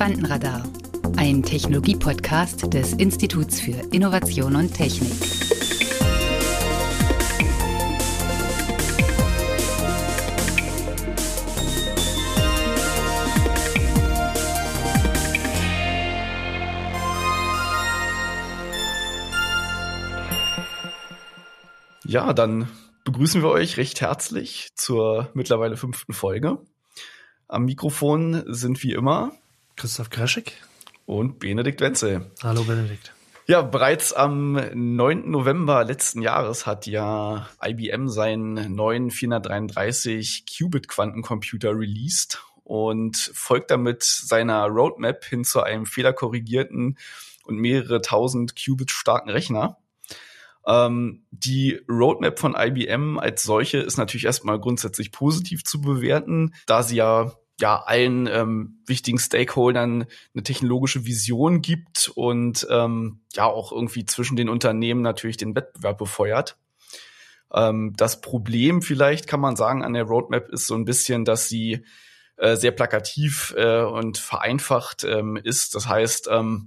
Quantenradar, ein Technologie-Podcast des Instituts für Innovation und Technik. Ja, dann begrüßen wir euch recht herzlich zur mittlerweile 5. Folge. Am Mikrofon sind wie immer Christoph Kreschig und Benedikt Wenzel. Hallo Benedikt. Ja, bereits am 9. November letzten Jahres hat ja IBM seinen neuen 433 Qubit Quantencomputer released und folgt damit seiner Roadmap hin zu einem fehlerkorrigierten und mehrere tausend Qubit starken Rechner. Die Roadmap von IBM als solche ist natürlich erstmal grundsätzlich positiv zu bewerten, da sie ja allen wichtigen Stakeholdern eine technologische Vision gibt und auch irgendwie zwischen den Unternehmen natürlich den Wettbewerb befeuert. Das Problem vielleicht, kann man sagen, an der Roadmap ist so ein bisschen, dass sie sehr plakativ und vereinfacht ist. Das heißt,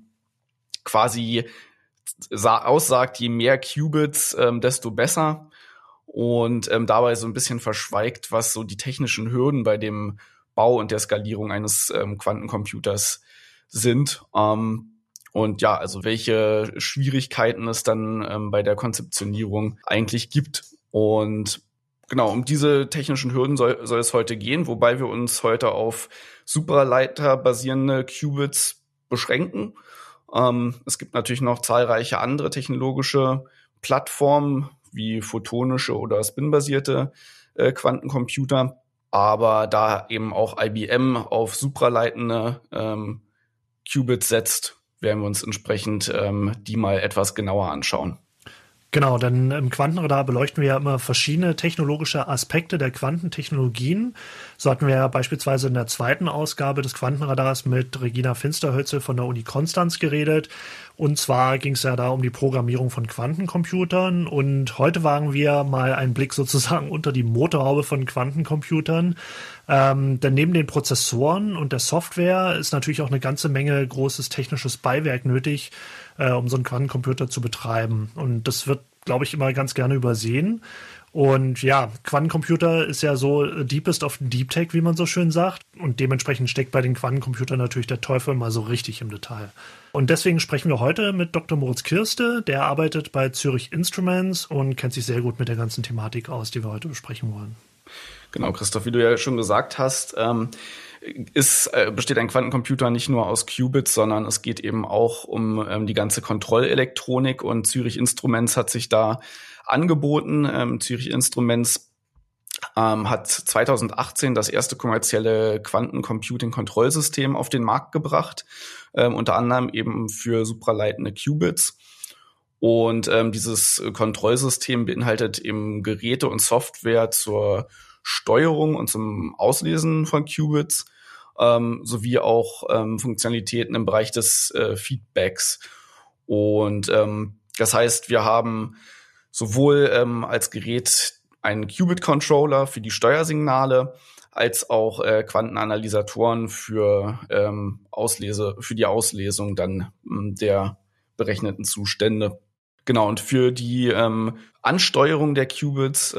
quasi aussagt, je mehr Qubits, desto besser. Und dabei so ein bisschen verschweigt, was so die technischen Hürden bei dem Bau und der Skalierung eines Quantencomputers sind. Und ja, also welche Schwierigkeiten es dann bei der Konzeptionierung eigentlich gibt. Und genau, um diese technischen Hürden soll es heute gehen, wobei wir uns heute auf Supraleiter basierende Qubits beschränken. Es gibt natürlich noch zahlreiche andere technologische Plattformen, wie photonische oder spinbasierte Quantencomputer. Aber da eben auch IBM auf supraleitende Qubits setzt, werden wir uns entsprechend die mal etwas genauer anschauen. Genau, denn im Quantenradar beleuchten wir ja immer verschiedene technologische Aspekte der Quantentechnologien. So hatten wir ja beispielsweise in der 2. Ausgabe des Quantenradars mit Regina Finsterhölzel von der Uni Konstanz geredet. Und zwar ging es ja da um die Programmierung von Quantencomputern. Und heute wagen wir mal einen Blick sozusagen unter die Motorhaube von Quantencomputern. Denn neben den Prozessoren und der Software ist natürlich auch eine ganze Menge großes technisches Beiwerk nötig, um so einen Quantencomputer zu betreiben. Und das wird, glaube ich, immer ganz gerne übersehen. Und ja, Quantencomputer ist ja so deepest of Deep Tech, wie man so schön sagt. Und dementsprechend steckt bei den Quantencomputern natürlich der Teufel mal so richtig im Detail. Und deswegen sprechen wir heute mit Dr. Moritz Kirste. Der arbeitet bei Zürich Instruments und kennt sich sehr gut mit der ganzen Thematik aus, die wir heute besprechen wollen. Genau, Christoph, wie du ja schon gesagt hast, besteht ein Quantencomputer nicht nur aus Qubits, sondern es geht eben auch um die ganze Kontrollelektronik, und Zürich Instruments hat sich da angeboten. Zürich Instruments hat 2018 das erste kommerzielle Quantencomputing-Kontrollsystem auf den Markt gebracht, unter anderem eben für supraleitende Qubits. Und dieses Kontrollsystem beinhaltet eben Geräte und Software zur Steuerung und zum Auslesen von Qubits, sowie auch Funktionalitäten im Bereich des Feedbacks. Und das heißt, wir haben sowohl als Gerät einen Qubit-Controller für die Steuersignale, als auch Quantenanalysatoren für die Auslesung dann der berechneten Zustände. Genau, und für die Ansteuerung der Qubits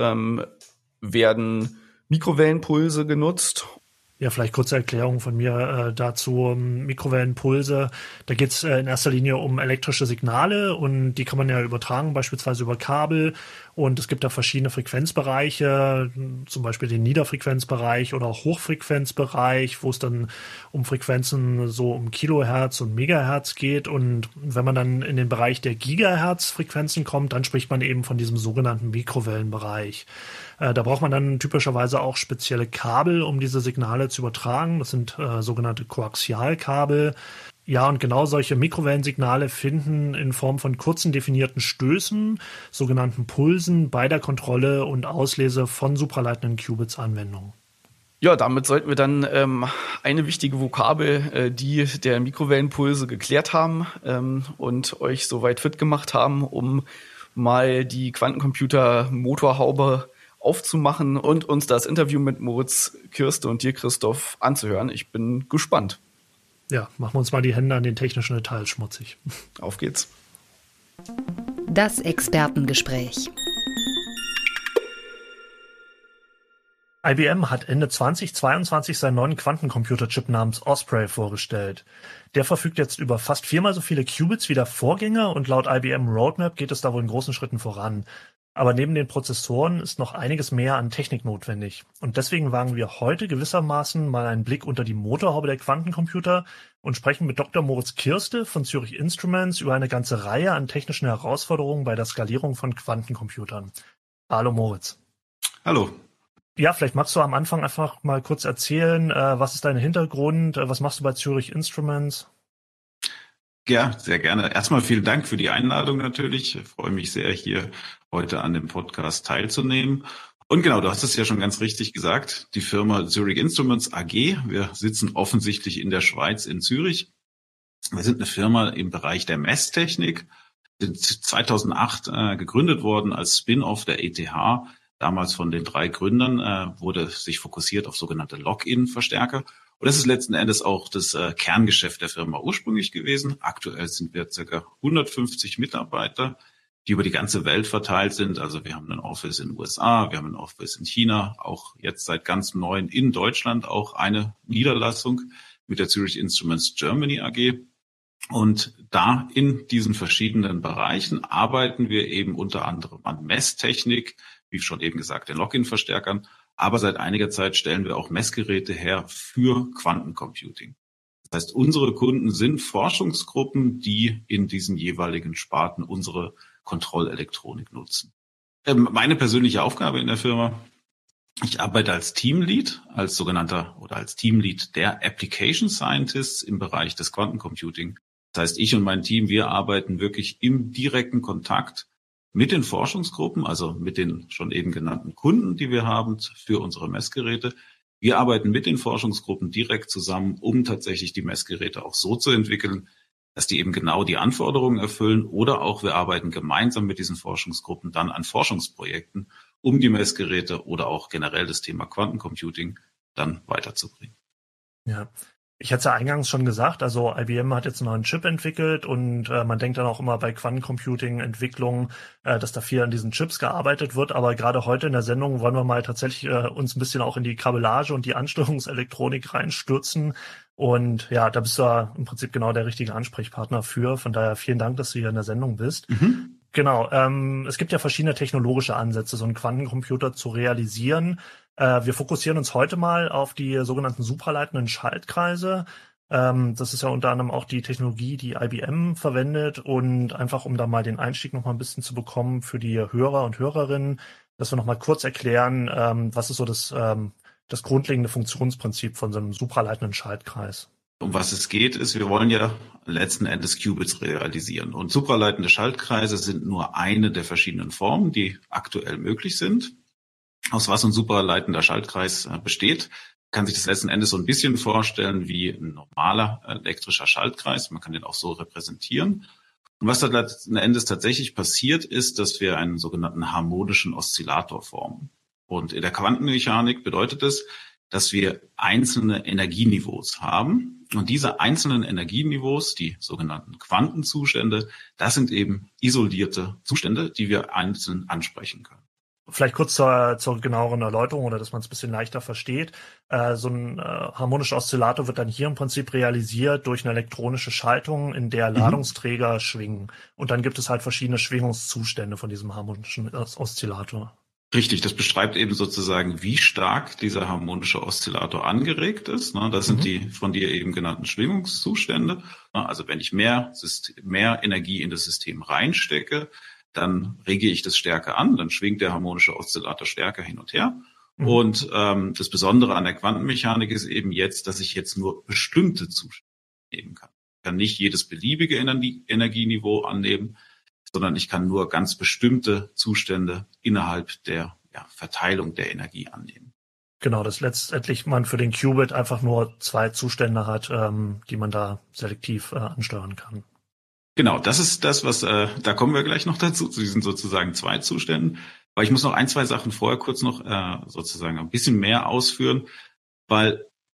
werden Mikrowellenpulse genutzt. Ja, vielleicht kurze Erklärung von mir dazu. Mikrowellenpulse, da geht es in erster Linie um elektrische Signale, und die kann man ja übertragen, beispielsweise über Kabel. Und es gibt da verschiedene Frequenzbereiche, zum Beispiel den Niederfrequenzbereich oder auch Hochfrequenzbereich, wo es dann um Frequenzen so um Kilohertz und Megahertz geht. Und wenn man dann in den Bereich der Gigahertz-Frequenzen kommt, dann spricht man eben von diesem sogenannten Mikrowellenbereich. Da braucht man dann typischerweise auch spezielle Kabel, um diese Signale zu übertragen. Das sind sogenannte Koaxialkabel. Ja, und genau solche Mikrowellensignale finden in Form von kurzen definierten Stößen, sogenannten Pulsen, bei der Kontrolle und Auslese von supraleitenden Qubits Anwendung. Ja, damit sollten wir dann eine wichtige Vokabel, die der Mikrowellenpulse, geklärt haben und euch soweit fit gemacht haben, um mal die Quantencomputer-Motorhaube aufzumachen und uns das Interview mit Moritz Kirste und dir, Christoph, anzuhören. Ich bin gespannt. Ja, machen wir uns mal die Hände an den technischen Details schmutzig. Auf geht's. Das Expertengespräch. IBM hat Ende 2022 seinen neuen Quantencomputerchip namens Osprey vorgestellt. Der verfügt jetzt über fast 4-mal so viele Qubits wie der Vorgänger und laut IBM Roadmap geht es da wohl in großen Schritten voran. Aber neben den Prozessoren ist noch einiges mehr an Technik notwendig. Und deswegen wagen wir heute gewissermaßen mal einen Blick unter die Motorhaube der Quantencomputer und sprechen mit Dr. Moritz Kirste von Zurich Instruments über eine ganze Reihe an technischen Herausforderungen bei der Skalierung von Quantencomputern. Hallo Moritz. Hallo. Ja, vielleicht magst du am Anfang einfach mal kurz erzählen, was ist dein Hintergrund, was machst du bei Zurich Instruments? Ja, sehr gerne. Erstmal vielen Dank für die Einladung natürlich. Ich freue mich sehr, hier heute an dem Podcast teilzunehmen. Und genau, du hast es ja schon ganz richtig gesagt, die Firma Zurich Instruments AG. Wir sitzen offensichtlich in der Schweiz in Zürich. Wir sind eine Firma im Bereich der Messtechnik, sind 2008 gegründet worden als Spin-off der ETH. Damals von den 3 Gründern wurde sich fokussiert auf sogenannte Lock-in-Verstärker. Und das ist letzten Endes auch das Kerngeschäft der Firma ursprünglich gewesen. Aktuell sind wir ca. 150 Mitarbeiter, die über die ganze Welt verteilt sind. Also wir haben ein Office in den USA, wir haben ein Office in China, auch jetzt seit ganz neuen in Deutschland auch eine Niederlassung mit der Zurich Instruments Germany AG. Und da in diesen verschiedenen Bereichen arbeiten wir eben unter anderem an Messtechnik, wie schon eben gesagt, den Lock-in-Verstärkern. Aber seit einiger Zeit stellen wir auch Messgeräte her für Quantencomputing. Das heißt, unsere Kunden sind Forschungsgruppen, die in diesen jeweiligen Sparten unsere Kontrollelektronik nutzen. Meine persönliche Aufgabe in der Firma, ich arbeite als Teamlead, als sogenannter oder als Teamlead der Application Scientists im Bereich des Quantencomputing. Das heißt, ich und mein Team, wir arbeiten wirklich im direkten Kontakt mit den Forschungsgruppen, also mit den schon eben genannten Kunden, die wir haben für unsere Messgeräte. Wir arbeiten mit den Forschungsgruppen direkt zusammen, um tatsächlich die Messgeräte auch so zu entwickeln, dass die eben genau die Anforderungen erfüllen. Oder auch wir arbeiten gemeinsam mit diesen Forschungsgruppen dann an Forschungsprojekten, um die Messgeräte oder auch generell das Thema Quantencomputing dann weiterzubringen. Ja. Ich hatte es ja eingangs schon gesagt, also IBM hat jetzt einen neuen Chip entwickelt und man denkt dann auch immer bei Quantencomputing-Entwicklungen, dass da viel an diesen Chips gearbeitet wird. Aber gerade heute in der Sendung wollen wir mal tatsächlich uns ein bisschen auch in die Kabellage und die Ansteuerungselektronik reinstürzen. Und ja, da bist du ja im Prinzip genau der richtige Ansprechpartner für. Von daher vielen Dank, dass du hier in der Sendung bist. Mhm. Genau, es gibt ja verschiedene technologische Ansätze, so einen Quantencomputer zu realisieren. Wir fokussieren uns heute mal auf die sogenannten supraleitenden Schaltkreise. Das ist ja unter anderem auch die Technologie, die IBM verwendet. Und einfach, um da mal den Einstieg noch mal ein bisschen zu bekommen für die Hörer und Hörerinnen, dass wir noch mal kurz erklären, was ist so das grundlegende Funktionsprinzip von so einem supraleitenden Schaltkreis. Um was es geht, ist, wir wollen ja letzten Endes Qubits realisieren. Und supraleitende Schaltkreise sind nur eine der verschiedenen Formen, die aktuell möglich sind. Aus was ein supraleitender Schaltkreis besteht, kann sich das letzten Endes so ein bisschen vorstellen wie ein normaler elektrischer Schaltkreis. Man kann den auch so repräsentieren. Und was da letzten Endes tatsächlich passiert, ist, dass wir einen sogenannten harmonischen Oszillator formen. Und in der Quantenmechanik bedeutet es, dass wir einzelne Energieniveaus haben. Und diese einzelnen Energieniveaus, die sogenannten Quantenzustände, das sind eben isolierte Zustände, die wir einzeln ansprechen können. Vielleicht kurz zur genaueren Erläuterung oder dass man es ein bisschen leichter versteht. So ein harmonischer Oszillator wird dann hier im Prinzip realisiert durch eine elektronische Schaltung, in der Ladungsträger schwingen. Und dann gibt es halt verschiedene Schwingungszustände von diesem harmonischen Oszillator. Richtig, das beschreibt eben sozusagen, wie stark dieser harmonische Oszillator angeregt ist. Das sind die von dir eben genannten Schwingungszustände. Also wenn ich mehr Energie in das System reinstecke, dann rege ich das stärker an, dann schwingt der harmonische Oszillator stärker hin und her. Mhm. Und das Besondere an der Quantenmechanik ist eben jetzt, dass ich jetzt nur bestimmte Zustände nehmen kann. Ich kann nicht jedes beliebige Energieniveau annehmen, sondern ich kann nur ganz bestimmte Zustände innerhalb der Verteilung der Energie annehmen. Genau, dass letztendlich man für den Qubit einfach nur 2 Zustände hat, die man da selektiv ansteuern kann. Genau, das ist das, was da kommen wir gleich noch dazu, zu diesen sozusagen 2 Zuständen. Aber ich muss noch 1, 2 Sachen vorher kurz noch sozusagen ein bisschen mehr ausführen, weil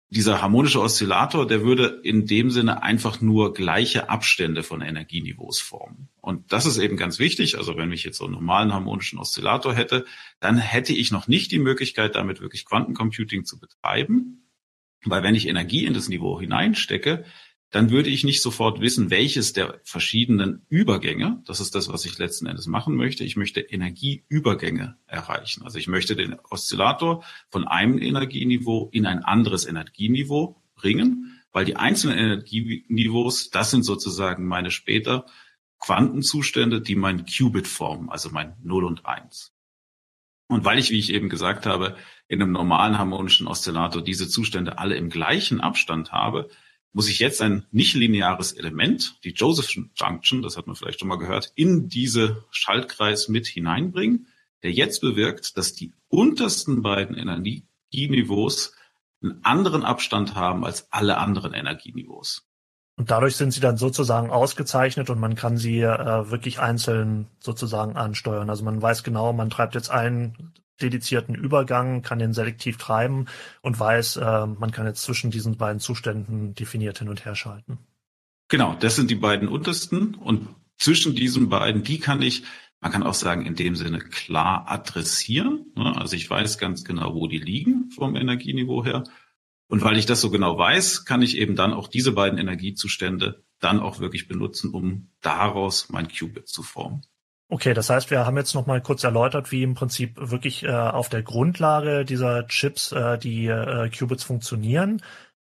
dieser harmonische Oszillator, der würde in dem Sinne einfach nur gleiche Abstände von Energieniveaus formen. Und das ist eben ganz wichtig. Also wenn ich jetzt so einen normalen harmonischen Oszillator hätte, dann hätte ich noch nicht die Möglichkeit, damit wirklich Quantencomputing zu betreiben. Weil wenn ich Energie in das Niveau hineinstecke, dann würde ich nicht sofort wissen, welches der verschiedenen Übergänge, das ist das, was ich letzten Endes machen möchte. Ich möchte Energieübergänge erreichen. Also ich möchte den Oszillator von einem Energieniveau in ein anderes Energieniveau bringen, weil die einzelnen Energieniveaus, das sind sozusagen meine später Quantenzustände, die mein Qubit formen, also mein 0 und 1. Und weil ich, wie ich eben gesagt habe, in einem normalen harmonischen Oszillator diese Zustände alle im gleichen Abstand habe, muss ich jetzt ein nicht-lineares Element, die Josephson Junction, das hat man vielleicht schon mal gehört, in diese Schaltkreis mit hineinbringen, der jetzt bewirkt, dass die untersten beiden Energieniveaus einen anderen Abstand haben als alle anderen Energieniveaus. Und dadurch sind sie dann sozusagen ausgezeichnet und man kann sie wirklich einzeln sozusagen ansteuern. Also man weiß genau, man treibt jetzt einen dedizierten Übergang, kann den selektiv treiben und weiß, man kann jetzt zwischen diesen beiden Zuständen definiert hin und her schalten. Genau, das sind die beiden untersten und zwischen diesen beiden, die kann ich, man kann auch sagen, in dem Sinne klar adressieren. Also ich weiß ganz genau, wo die liegen vom Energieniveau her. Und weil ich das so genau weiß, kann ich eben dann auch diese beiden Energiezustände dann auch wirklich benutzen, um daraus mein Qubit zu formen. Okay, das heißt, wir haben jetzt noch mal kurz erläutert, wie im Prinzip wirklich auf der Grundlage dieser Chips die Qubits funktionieren.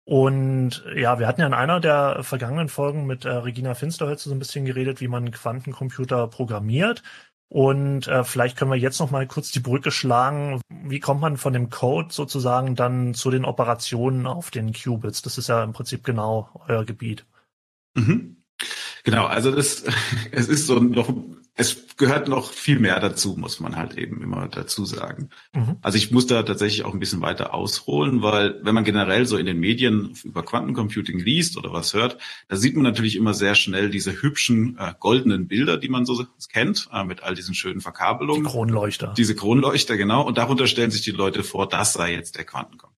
Und ja, wir hatten ja in einer der vergangenen Folgen mit Regina Finsterhölzer so ein bisschen geredet, wie man Quantencomputer programmiert. Und vielleicht können wir jetzt noch mal kurz die Brücke schlagen. Wie kommt man von dem Code sozusagen dann zu den Operationen auf den Qubits? Das ist ja im Prinzip genau euer Gebiet. Mhm. Genau, also es ist so noch, es gehört noch viel mehr dazu, muss man halt eben immer dazu sagen. Mhm. Also ich muss da tatsächlich auch ein bisschen weiter ausholen, weil wenn man generell so in den Medien über Quantencomputing liest oder was hört, da sieht man natürlich immer sehr schnell diese hübschen goldenen Bilder, die man so kennt, mit all diesen schönen Verkabelungen. Die Kronleuchter. Diese Kronleuchter, genau. Und darunter stellen sich die Leute vor, das sei jetzt der Quantencomputer.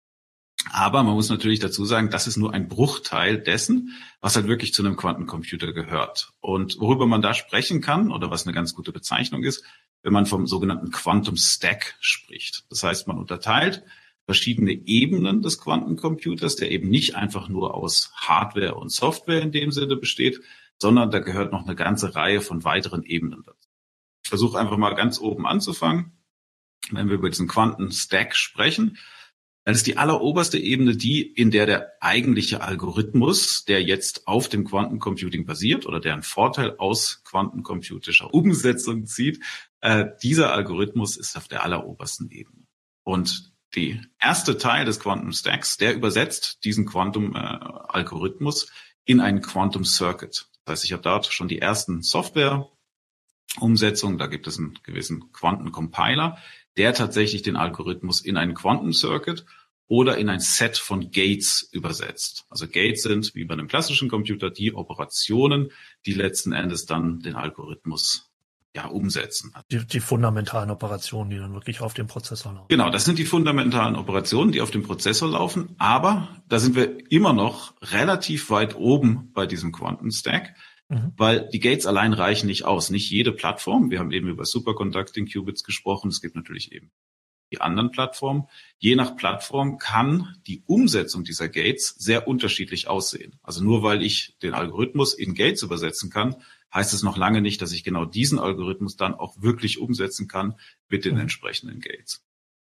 Aber man muss natürlich dazu sagen, das ist nur ein Bruchteil dessen, was halt wirklich zu einem Quantencomputer gehört. Und worüber man da sprechen kann, oder was eine ganz gute Bezeichnung ist, wenn man vom sogenannten Quantum Stack spricht. Das heißt, man unterteilt verschiedene Ebenen des Quantencomputers, der eben nicht einfach nur aus Hardware und Software in dem Sinne besteht, sondern da gehört noch eine ganze Reihe von weiteren Ebenen dazu. Ich versuche einfach mal ganz oben anzufangen. Wenn wir über diesen Quantum Stack sprechen, dann ist die alleroberste Ebene die, in der der eigentliche Algorithmus, der jetzt auf dem Quantencomputing basiert oder der einen Vorteil aus quantencomputischer Umsetzung zieht, dieser Algorithmus ist auf der allerobersten Ebene. Und der erste Teil des Quantum Stacks, der übersetzt diesen Quantum-Algorithmus in einen Quantum Circuit. Das heißt, ich habe dort schon die ersten Software-Umsetzungen, da gibt es einen gewissen Quantencompiler, der tatsächlich den Algorithmus in einen Quantum Circuit oder in ein Set von Gates übersetzt. Also Gates sind, wie bei einem klassischen Computer, die Operationen, die letzten Endes dann den Algorithmus umsetzen. Die fundamentalen Operationen, die dann wirklich auf dem Prozessor laufen. Genau, das sind die fundamentalen Operationen, die auf dem Prozessor laufen. Aber da sind wir immer noch relativ weit oben bei diesem Quantum Stack. Weil die Gates allein reichen nicht aus. Nicht jede Plattform, wir haben eben über Superconducting Qubits gesprochen, es gibt natürlich eben die anderen Plattformen. Je nach Plattform kann die Umsetzung dieser Gates sehr unterschiedlich aussehen. Also nur weil ich den Algorithmus in Gates übersetzen kann, heißt es noch lange nicht, dass ich genau diesen Algorithmus dann auch wirklich umsetzen kann mit den entsprechenden Gates.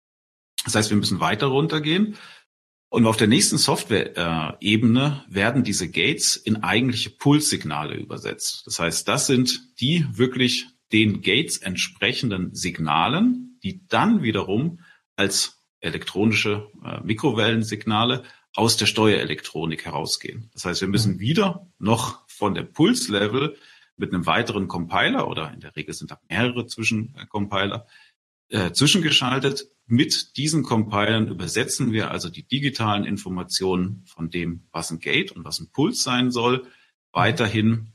Das heißt, wir müssen weiter runtergehen. Und auf der nächsten Software-Ebene werden diese Gates in eigentliche Pulssignale übersetzt. Das heißt, das sind die wirklich den Gates entsprechenden Signalen, die dann wiederum als elektronische Mikrowellensignale aus der Steuerelektronik herausgehen. Das heißt, wir müssen wieder noch von der Pulslevel mit einem weiteren Compiler, oder in der Regel sind da mehrere Zwischencompiler, zwischengeschaltet. Mit diesen Compilern übersetzen wir also die digitalen Informationen von dem, was ein Gate und was ein Puls sein soll, weiterhin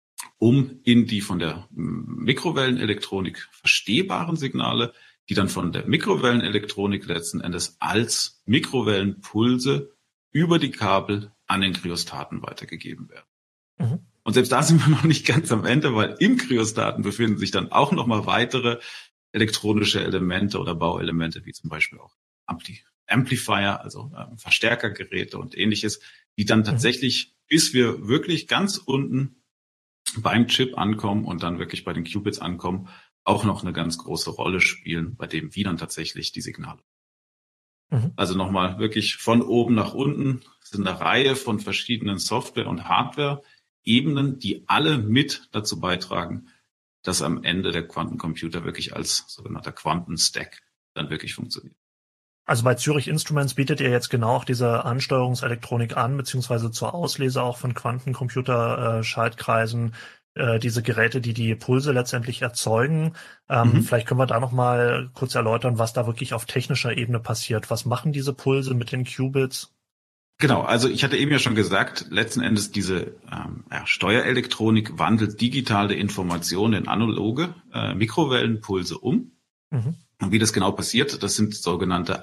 um in die von der Mikrowellenelektronik verstehbaren Signale, die dann von der Mikrowellenelektronik letzten Endes als Mikrowellenpulse über die Kabel an den Kryostaten weitergegeben werden. Mhm. Und selbst da sind wir noch nicht ganz am Ende, weil im Kryostaten befinden sich dann auch nochmal weitere elektronische Elemente oder Bauelemente, wie zum Beispiel auch Amplifier, also Verstärkergeräte und ähnliches, die dann tatsächlich, bis wir wirklich ganz unten beim Chip ankommen und dann wirklich bei den Qubits ankommen, auch noch eine ganz große Rolle spielen, bei dem wie dann tatsächlich die Signale. Also nochmal wirklich von oben nach unten sind eine Reihe von verschiedenen Software- und Hardware-Ebenen, die alle mit dazu beitragen, dass am Ende der Quantencomputer wirklich als sogenannter Quantenstack dann wirklich funktioniert. Also bei Zurich Instruments bietet ihr jetzt genau auch diese Ansteuerungselektronik an, beziehungsweise zur Auslese auch von Quantencomputer-Schaltkreisen, diese Geräte, die die Pulse letztendlich erzeugen. Vielleicht können wir da noch mal kurz erläutern, was da wirklich auf technischer Ebene passiert. Was machen diese Pulse mit den Qubits? Genau, also ich hatte eben ja schon gesagt, letzten Endes diese Steuerelektronik wandelt digitale Informationen in analoge Mikrowellenpulse um. Und wie das genau passiert, das sind sogenannte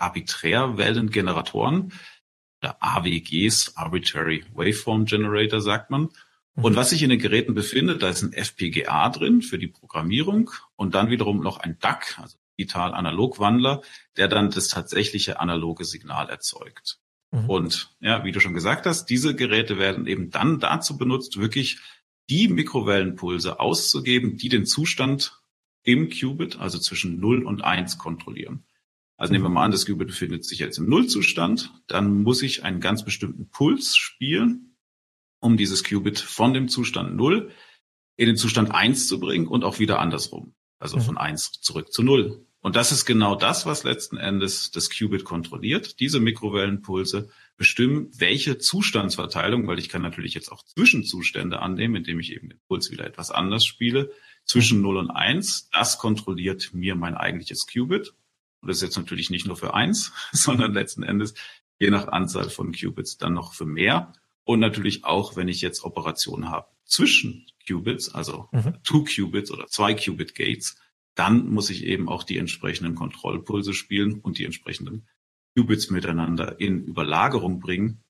Arbiträrwellengeneratoren, oder AWGs, Arbitrary Waveform Generator sagt man. Und was sich in den Geräten befindet, da ist ein FPGA drin für die Programmierung und dann wiederum noch ein DAC, also Digital-Analog-Wandler, der dann das tatsächliche analoge Signal erzeugt. Und ja, wie du schon gesagt hast, diese Geräte werden eben dann dazu benutzt, wirklich die Mikrowellenpulse auszugeben, die den Zustand im Qubit, also zwischen 0 und 1, kontrollieren. Also nehmen wir mal an, das Qubit befindet sich jetzt im Nullzustand, dann muss ich einen ganz bestimmten Puls spielen, um dieses Qubit von dem Zustand 0 in den Zustand 1 zu bringen und auch wieder andersrum. Also von 1 zurück zu 0. Und das ist genau das, was letzten Endes das Qubit kontrolliert. Diese Mikrowellenpulse bestimmen, welche Zustandsverteilung, weil ich kann natürlich jetzt auch Zwischenzustände annehmen, indem ich eben den Puls wieder etwas anders spiele, zwischen 0 und 1. Das kontrolliert mir mein eigentliches Qubit. Und das ist jetzt natürlich nicht nur für 1, sondern letzten Endes je nach Anzahl von Qubits dann noch für mehr. Und natürlich auch, wenn ich jetzt Operationen habe zwischen Qubits, also 2 Qubits oder 2 Qubit Gates, dann muss ich eben auch die entsprechenden Kontrollpulse spielen und die entsprechenden Qubits miteinander in Überlagerung bringen,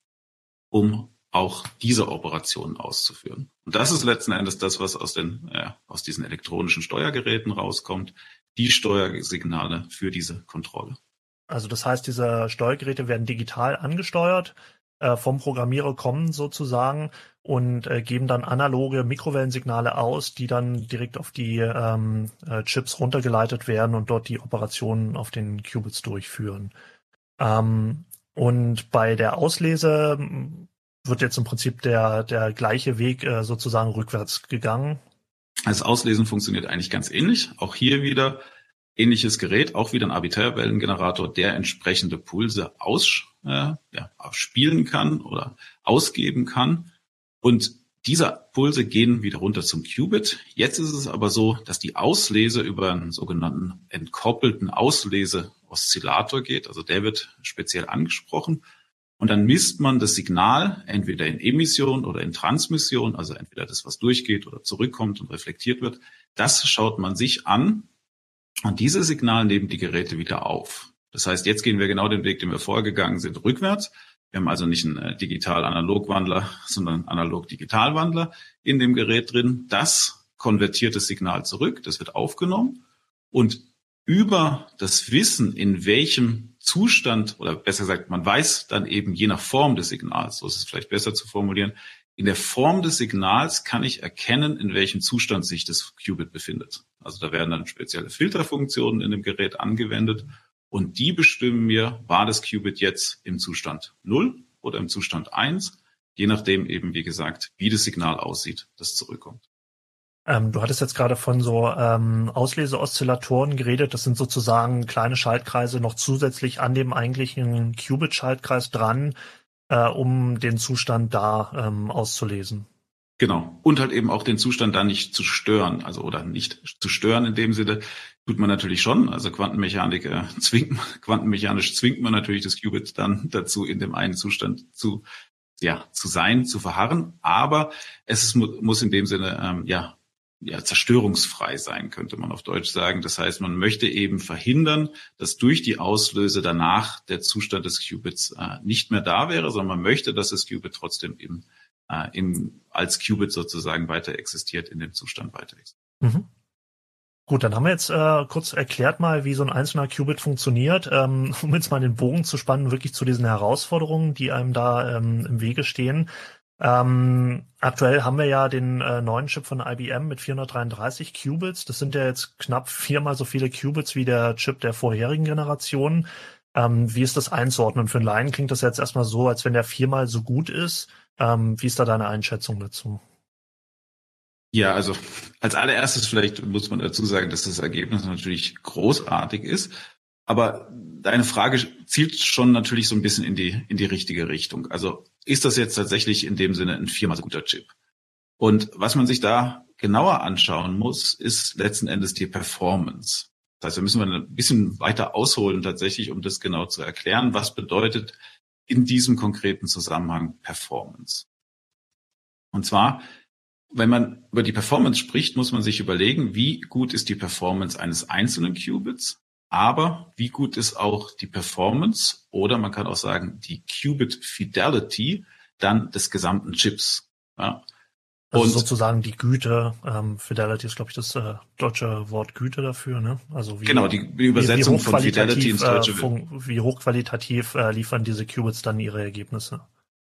um auch diese Operationen auszuführen. Und das ist letzten Endes das, was aus diesen elektronischen Steuergeräten rauskommt, die Steuersignale für diese Kontrolle. Also das heißt, diese Steuergeräte werden digital angesteuert, vom Programmierer kommen sozusagen und geben dann analoge Mikrowellensignale aus, die dann direkt auf die Chips runtergeleitet werden und dort die Operationen auf den Qubits durchführen. Und bei der Auslese wird jetzt im Prinzip der gleiche Weg sozusagen rückwärts gegangen. Das Auslesen funktioniert eigentlich ganz ähnlich. Auch hier wieder ähnliches Gerät, auch wieder ein Arbiträrwellengenerator, der entsprechende Pulse spielen kann oder ausgeben kann. Und diese Pulse gehen wieder runter zum Qubit. Jetzt ist es aber so, dass die Auslese über einen sogenannten entkoppelten Auslese-Oszillator geht. Also der wird speziell angesprochen. Und dann misst man das Signal entweder in Emission oder in Transmission, also entweder das, was durchgeht oder zurückkommt und reflektiert wird. Das schaut man sich an. Und diese Signale nehmen die Geräte wieder auf. Das heißt, jetzt gehen wir genau den Weg, den wir vorher gegangen sind, rückwärts. Wir haben also nicht einen Digital-Analog-Wandler, sondern einen Analog-Digital-Wandler in dem Gerät drin. Das konvertiert das Signal zurück, das wird aufgenommen. Und über das Wissen, in welchem Zustand, oder besser gesagt, man weiß dann eben je nach Form des Signals, so ist es vielleicht besser zu formulieren, in der Form des Signals kann ich erkennen, in welchem Zustand sich das Qubit befindet. Also da werden dann spezielle Filterfunktionen in dem Gerät angewendet und die bestimmen mir, war das Qubit jetzt im Zustand 0 oder im Zustand 1, je nachdem eben, wie gesagt, wie das Signal aussieht, das zurückkommt. Du hattest jetzt gerade von so Auslese-Oszillatoren geredet. Das sind sozusagen kleine Schaltkreise noch zusätzlich an dem eigentlichen Qubit-Schaltkreis dran, um den Zustand da auszulesen. Genau. Und halt eben auch den Zustand da nicht zu stören. Also oder nicht zu stören in dem Sinne tut man natürlich schon. Also quantenmechanisch zwingt man natürlich das Qubit dann dazu, in dem einen Zustand zu sein, zu verharren. Aber es muss in dem Sinne zerstörungsfrei sein, könnte man auf Deutsch sagen. Das heißt, man möchte eben verhindern, dass durch die Auslöse danach der Zustand des Qubits nicht mehr da wäre, sondern man möchte, dass das Qubit trotzdem eben als Qubit sozusagen weiter existiert, in dem Zustand weiter existiert. Mhm. Gut, dann haben wir jetzt kurz erklärt mal, wie so ein einzelner Qubit funktioniert, um jetzt mal den Bogen zu spannen, wirklich zu diesen Herausforderungen, die einem da im Wege stehen. Aktuell haben wir ja den neuen Chip von IBM mit 433 Qubits. Das sind ja jetzt knapp 4-mal so viele Qubits wie der Chip der vorherigen Generation. Wie ist das einzuordnen? Für einen Laien klingt das jetzt erstmal so, als wenn der 4-mal so gut ist. Wie ist da deine Einschätzung dazu? Ja, also als allererstes vielleicht muss man dazu sagen, dass das Ergebnis natürlich großartig ist. Aber deine Frage zielt schon natürlich so ein bisschen in die richtige Richtung. Also ist das jetzt tatsächlich in dem Sinne ein 4-mal so guter Chip? Und was man sich da genauer anschauen muss, ist letzten Endes die Performance. Das heißt, da müssen wir ein bisschen weiter ausholen tatsächlich, um das genau zu erklären. Was bedeutet in diesem konkreten Zusammenhang Performance? Und zwar, wenn man über die Performance spricht, muss man sich überlegen, wie gut ist die Performance eines einzelnen Qubits, aber wie gut ist auch die Performance oder man kann auch sagen, die Qubit Fidelity dann des gesamten Chips. Ja. Also sozusagen die Güte, Fidelity ist, glaube ich, das deutsche Wort Güte dafür, ne? Also wie, genau, die Übersetzung von Fidelity ins Deutsche. Wie hochqualitativ liefern diese Qubits dann ihre Ergebnisse?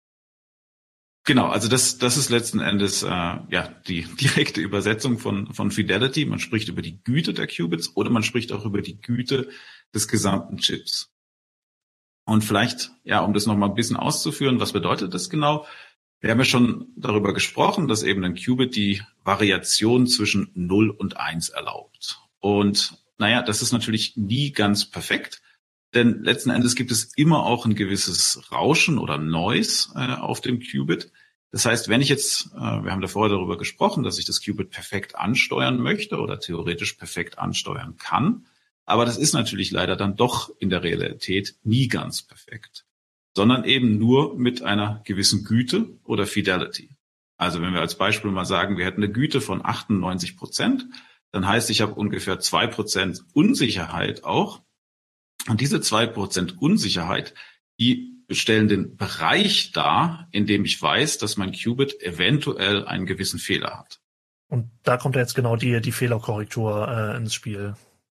Genau, also das ist letzten Endes die direkte Übersetzung von Fidelity. Man spricht über die Güte der Qubits oder man spricht auch über die Güte des gesamten Chips. Und vielleicht, um das nochmal ein bisschen auszuführen, was bedeutet das genau? Wir haben ja schon darüber gesprochen, dass eben ein Qubit die Variation zwischen 0 und 1 erlaubt. Und das ist natürlich nie ganz perfekt. Denn letzten Endes gibt es immer auch ein gewisses Rauschen oder Noise auf dem Qubit. Das heißt, wenn ich jetzt, wir haben da vorher darüber gesprochen, dass ich das Qubit perfekt ansteuern möchte oder theoretisch perfekt ansteuern kann, aber das ist natürlich leider dann doch in der Realität nie ganz perfekt, sondern eben nur mit einer gewissen Güte oder Fidelity. Also wenn wir als Beispiel mal sagen, wir hätten eine Güte von 98%, dann heißt, ich habe ungefähr 2% Unsicherheit auch. Und diese 2% Unsicherheit, die stellen den Bereich dar, in dem ich weiß, dass mein Qubit eventuell einen gewissen Fehler hat. Und da kommt ja jetzt genau die Fehlerkorrektur ins Spiel.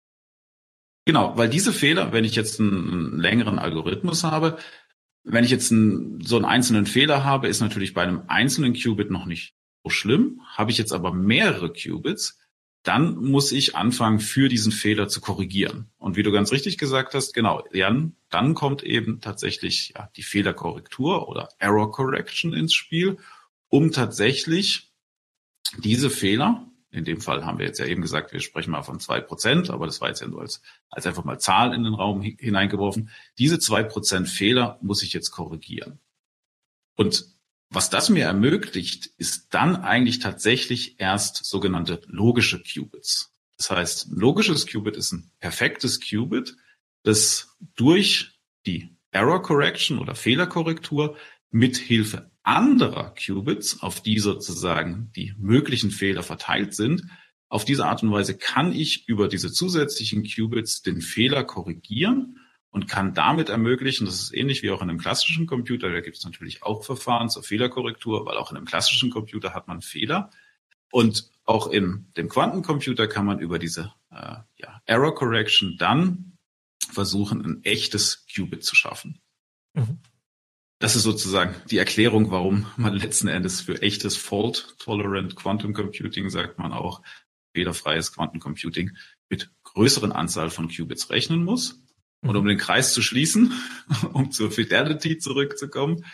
Genau, weil diese Fehler, wenn ich jetzt einen längeren Algorithmus habe, wenn ich jetzt so einen einzelnen Fehler habe, ist natürlich bei einem einzelnen Qubit noch nicht so schlimm. Habe ich jetzt aber mehrere Qubits, dann muss ich anfangen, für diesen Fehler zu korrigieren. Und wie du ganz richtig gesagt hast, genau, Jan, dann kommt eben tatsächlich die Fehlerkorrektur oder Error Correction ins Spiel, um tatsächlich diese Fehler, in dem Fall haben wir jetzt ja eben gesagt, wir sprechen mal von 2%, aber das war jetzt ja nur als einfach mal Zahl in den Raum hineingeworfen. Diese 2% Fehler muss ich jetzt korrigieren. Und was das mir ermöglicht, ist dann eigentlich tatsächlich erst sogenannte logische Qubits. Das heißt, ein logisches Qubit ist ein perfektes Qubit, das durch die Error Correction oder Fehlerkorrektur mit Hilfe anderer Qubits, auf die sozusagen die möglichen Fehler verteilt sind, auf diese Art und Weise kann ich über diese zusätzlichen Qubits den Fehler korrigieren und kann damit ermöglichen, das ist ähnlich wie auch in einem klassischen Computer, da gibt es natürlich auch Verfahren zur Fehlerkorrektur, weil auch in einem klassischen Computer hat man Fehler. Und auch in dem Quantencomputer kann man über diese Error Correction dann versuchen, ein echtes Qubit zu schaffen. Mhm. Das ist sozusagen die Erklärung, warum man letzten Endes für echtes Fault-Tolerant Quantum Computing, sagt man auch, fehlerfreies Quantencomputing mit größeren Anzahl von Qubits rechnen muss. Und um den Kreis zu schließen, um zur Fidelity zurückzukommen,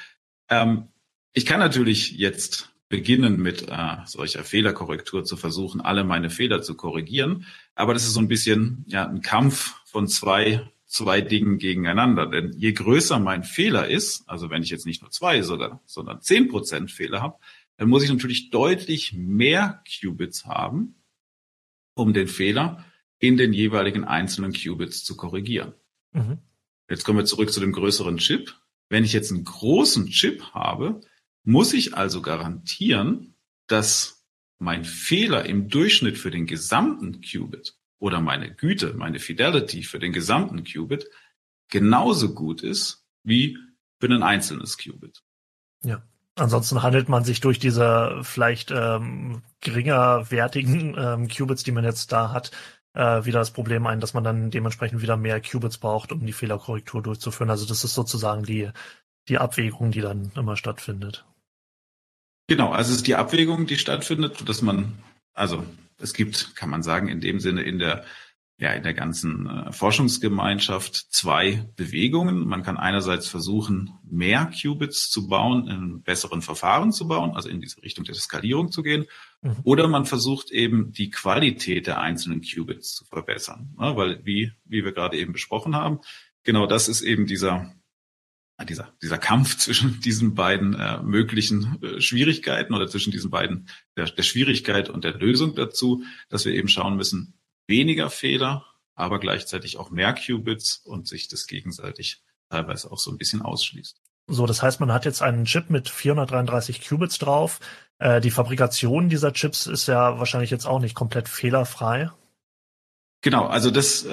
ich kann natürlich jetzt beginnen mit solcher Fehlerkorrektur zu versuchen, alle meine Fehler zu korrigieren. Aber das ist so ein bisschen ein Kampf von zwei Dingen gegeneinander. Denn je größer mein Fehler ist, also wenn ich jetzt nicht nur 2, sondern 10% Fehler habe, dann muss ich natürlich deutlich mehr Qubits haben, um den Fehler in den jeweiligen einzelnen Qubits zu korrigieren. Mhm. Jetzt kommen wir zurück zu dem größeren Chip. Wenn ich jetzt einen großen Chip habe, muss ich also garantieren, dass mein Fehler im Durchschnitt für den gesamten Qubit oder meine Güte, meine Fidelity für den gesamten Qubit genauso gut ist wie für ein einzelnes Qubit. Ja. Ansonsten handelt man sich durch diese vielleicht geringerwertigen Qubits, die man jetzt da hat, wieder das Problem ein, dass man dann dementsprechend wieder mehr Qubits braucht, um die Fehlerkorrektur durchzuführen. Also das ist sozusagen die Abwägung, die dann immer stattfindet. Genau, also es ist die Abwägung, die stattfindet, dass man, also es gibt, kann man sagen, in dem Sinne in der ganzen Forschungsgemeinschaft zwei Bewegungen. Man kann einerseits versuchen, mehr Qubits zu bauen, in besseren Verfahren zu bauen, also in diese Richtung der Skalierung zu gehen. Oder man versucht eben die Qualität der einzelnen Qubits zu verbessern. Ja, weil, wie wir gerade eben besprochen haben, genau das ist eben dieser Kampf zwischen diesen beiden möglichen Schwierigkeiten oder zwischen diesen beiden, der Schwierigkeit und der Lösung dazu, dass wir eben schauen müssen, weniger Fehler, aber gleichzeitig auch mehr Qubits und sich das gegenseitig teilweise auch so ein bisschen ausschließt. So, das heißt, man hat jetzt einen Chip mit 433 Qubits drauf. Die Fabrikation dieser Chips ist ja wahrscheinlich jetzt auch nicht komplett fehlerfrei. Genau, also das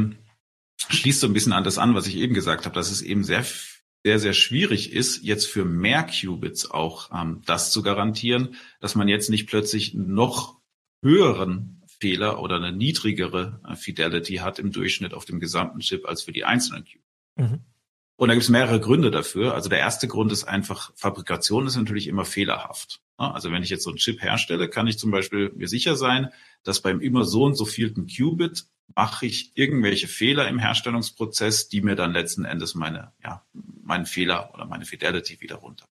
schließt so ein bisschen an das an, was ich eben gesagt habe, dass es eben sehr, sehr schwierig ist, jetzt für mehr Qubits auch das zu garantieren, dass man jetzt nicht plötzlich noch höheren Fehler oder eine niedrigere Fidelity hat im Durchschnitt auf dem gesamten Chip als für die einzelnen Qubits. Und da gibt es mehrere Gründe dafür. Also der erste Grund ist einfach, Fabrikation ist natürlich immer fehlerhaft. Also wenn ich jetzt so einen Chip herstelle, kann ich zum Beispiel mir sicher sein, dass beim immer so und so vielten Qubit mache ich irgendwelche Fehler im Herstellungsprozess, die mir dann letzten Endes meinen Fehler oder meine Fidelity wieder runter.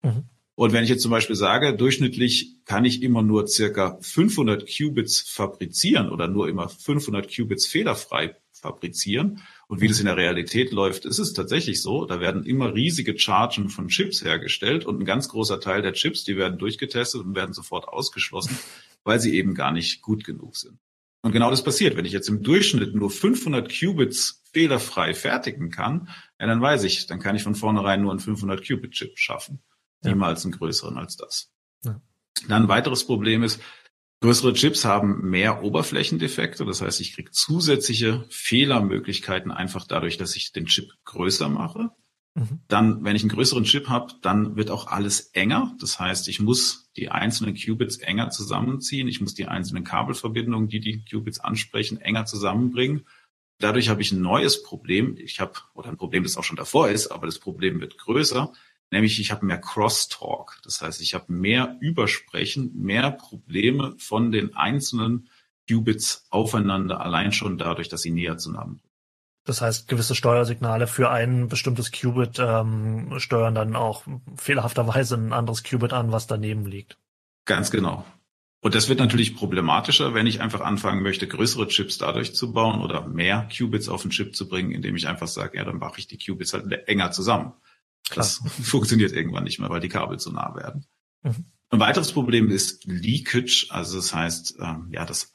Und wenn ich jetzt zum Beispiel sage, durchschnittlich kann ich immer nur circa 500 Qubits fabrizieren oder nur immer 500 Qubits fehlerfrei fabrizieren. Und wie das in der Realität läuft, ist es tatsächlich so, da werden immer riesige Chargen von Chips hergestellt und ein ganz großer Teil der Chips, die werden durchgetestet und werden sofort ausgeschlossen, weil sie eben gar nicht gut genug sind. Und genau das passiert. Wenn ich jetzt im Durchschnitt nur 500 Qubits fehlerfrei fertigen kann, ja, dann weiß ich, dann kann ich von vornherein nur einen 500-Qubit-Chip schaffen. Niemals einen größeren als das. Ja. Dann ein weiteres Problem ist, größere Chips haben mehr Oberflächendefekte. Das heißt, ich kriege zusätzliche Fehlermöglichkeiten einfach dadurch, dass ich den Chip größer mache. Dann, wenn ich einen größeren Chip habe, dann wird auch alles enger. Das heißt, ich muss die einzelnen Qubits enger zusammenziehen. Ich muss die einzelnen Kabelverbindungen, die Qubits ansprechen, enger zusammenbringen. Dadurch habe ich ein neues Problem. Ein Problem, das auch schon davor ist, aber das Problem wird größer. Nämlich ich habe mehr Crosstalk. Das heißt, ich habe mehr Übersprechen, mehr Probleme von den einzelnen Qubits aufeinander, allein schon dadurch, dass sie näher zusammen sind. Das heißt, gewisse Steuersignale für ein bestimmtes Qubit steuern dann auch fehlerhafterweise ein anderes Qubit an, was daneben liegt. Ganz genau. Und das wird natürlich problematischer, wenn ich einfach anfangen möchte, größere Chips dadurch zu bauen oder mehr Qubits auf den Chip zu bringen, indem ich einfach sage, ja, dann mache ich die Qubits halt enger zusammen. Das funktioniert irgendwann nicht mehr, weil die Kabel zu nah werden. Ein weiteres Problem ist Leakage, also das heißt das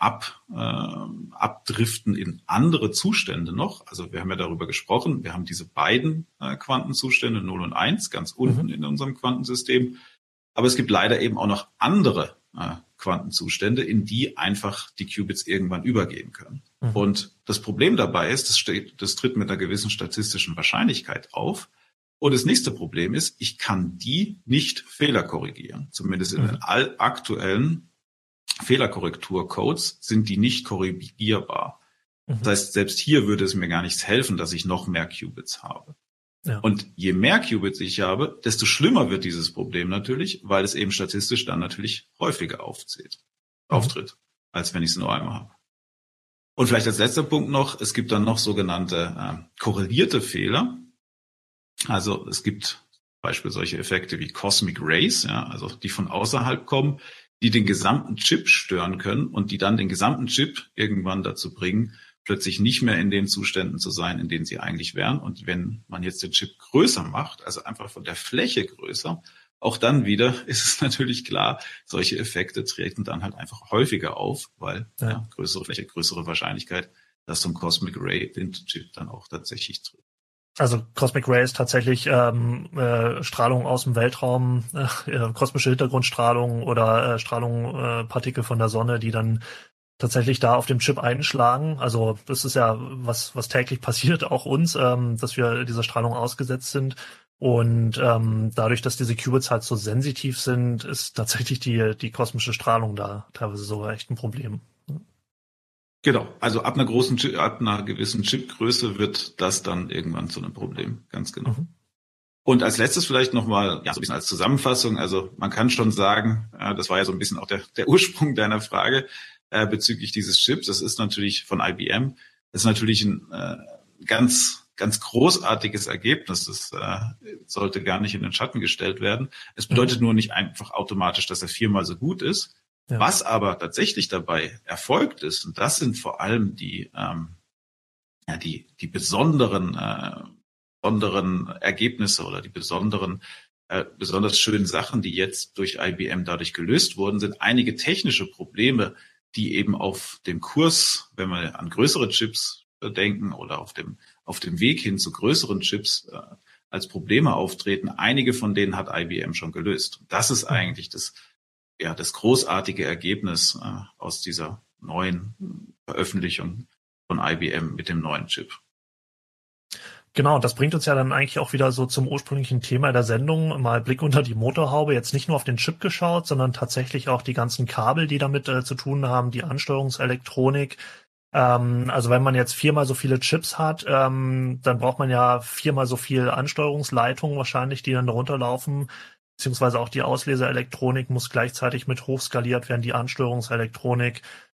Abdriften in andere Zustände noch. Also wir haben ja darüber gesprochen, wir haben diese beiden Quantenzustände 0 und 1 ganz unten in unserem Quantensystem. Aber es gibt leider eben auch noch andere Quantenzustände, in die einfach die Qubits irgendwann übergehen können. Und das Problem dabei ist, das tritt mit einer gewissen statistischen Wahrscheinlichkeit auf. Und das nächste Problem ist, ich kann die nicht fehlerkorrigieren. Zumindest in den aktuellen Fehlerkorrekturcodes sind die nicht korrigierbar. Das heißt, selbst hier würde es mir gar nichts helfen, dass ich noch mehr Qubits habe. Ja. Und je mehr Qubits ich habe, desto schlimmer wird dieses Problem natürlich, weil es eben statistisch dann natürlich häufiger auftritt, als wenn ich es nur einmal habe. Und vielleicht als letzter Punkt noch, es gibt dann noch sogenannte korrelierte Fehler. Also es gibt zum Beispiel solche Effekte wie Cosmic Rays, also die von außerhalb kommen, die den gesamten Chip stören können und die dann den gesamten Chip irgendwann dazu bringen, plötzlich nicht mehr in den Zuständen zu sein, in denen sie eigentlich wären. Und wenn man jetzt den Chip größer macht, also einfach von der Fläche größer, auch dann wieder ist es natürlich klar, solche Effekte treten dann halt einfach häufiger auf, weil größere Fläche, größere Wahrscheinlichkeit, dass so ein Cosmic Ray den Chip dann auch tatsächlich trifft. Also Cosmic Rays tatsächlich Strahlung aus dem Weltraum, kosmische Hintergrundstrahlung oder Strahlung, Partikel von der Sonne, die dann tatsächlich da auf dem Chip einschlagen. Also das ist ja was täglich passiert, auch uns, dass wir dieser Strahlung ausgesetzt sind. Und dadurch, dass diese Qubits halt so sensitiv sind, ist tatsächlich die kosmische Strahlung da teilweise sogar echt ein Problem. Genau, also ab einer gewissen Chipgröße wird das dann irgendwann zu einem Problem, ganz genau. Mhm. Und als letztes vielleicht nochmal, so ein bisschen als Zusammenfassung, also man kann schon sagen, das war ja so ein bisschen auch der Ursprung deiner Frage bezüglich dieses Chips, das ist natürlich von IBM, das ist natürlich ein ganz großartiges Ergebnis, das sollte gar nicht in den Schatten gestellt werden. Es bedeutet nur nicht einfach automatisch, dass er 4-mal so gut ist. Ja. Was aber tatsächlich dabei erfolgt ist, und das sind vor allem die besonderen Ergebnisse oder die besonders schönen Sachen, die jetzt durch IBM dadurch gelöst wurden, sind einige technische Probleme, die eben auf dem Kurs, wenn wir an größere Chips denken oder auf dem Weg hin zu größeren Chips als Probleme auftreten. Einige von denen hat IBM schon gelöst. Das ist eigentlich das großartige Ergebnis aus dieser neuen Veröffentlichung von IBM mit dem neuen Chip. Genau, das bringt uns ja dann eigentlich auch wieder so zum ursprünglichen Thema der Sendung, mal Blick unter die Motorhaube, jetzt nicht nur auf den Chip geschaut, sondern tatsächlich auch die ganzen Kabel, die damit zu tun haben, die Ansteuerungselektronik. Also wenn man jetzt 4-mal so viele Chips hat, dann braucht man ja 4-mal so viel Ansteuerungsleitungen wahrscheinlich, die dann darunter laufen. Beziehungsweise auch die Ausleseelektronik muss gleichzeitig mit hochskaliert werden, die Ansteuerungselektronik.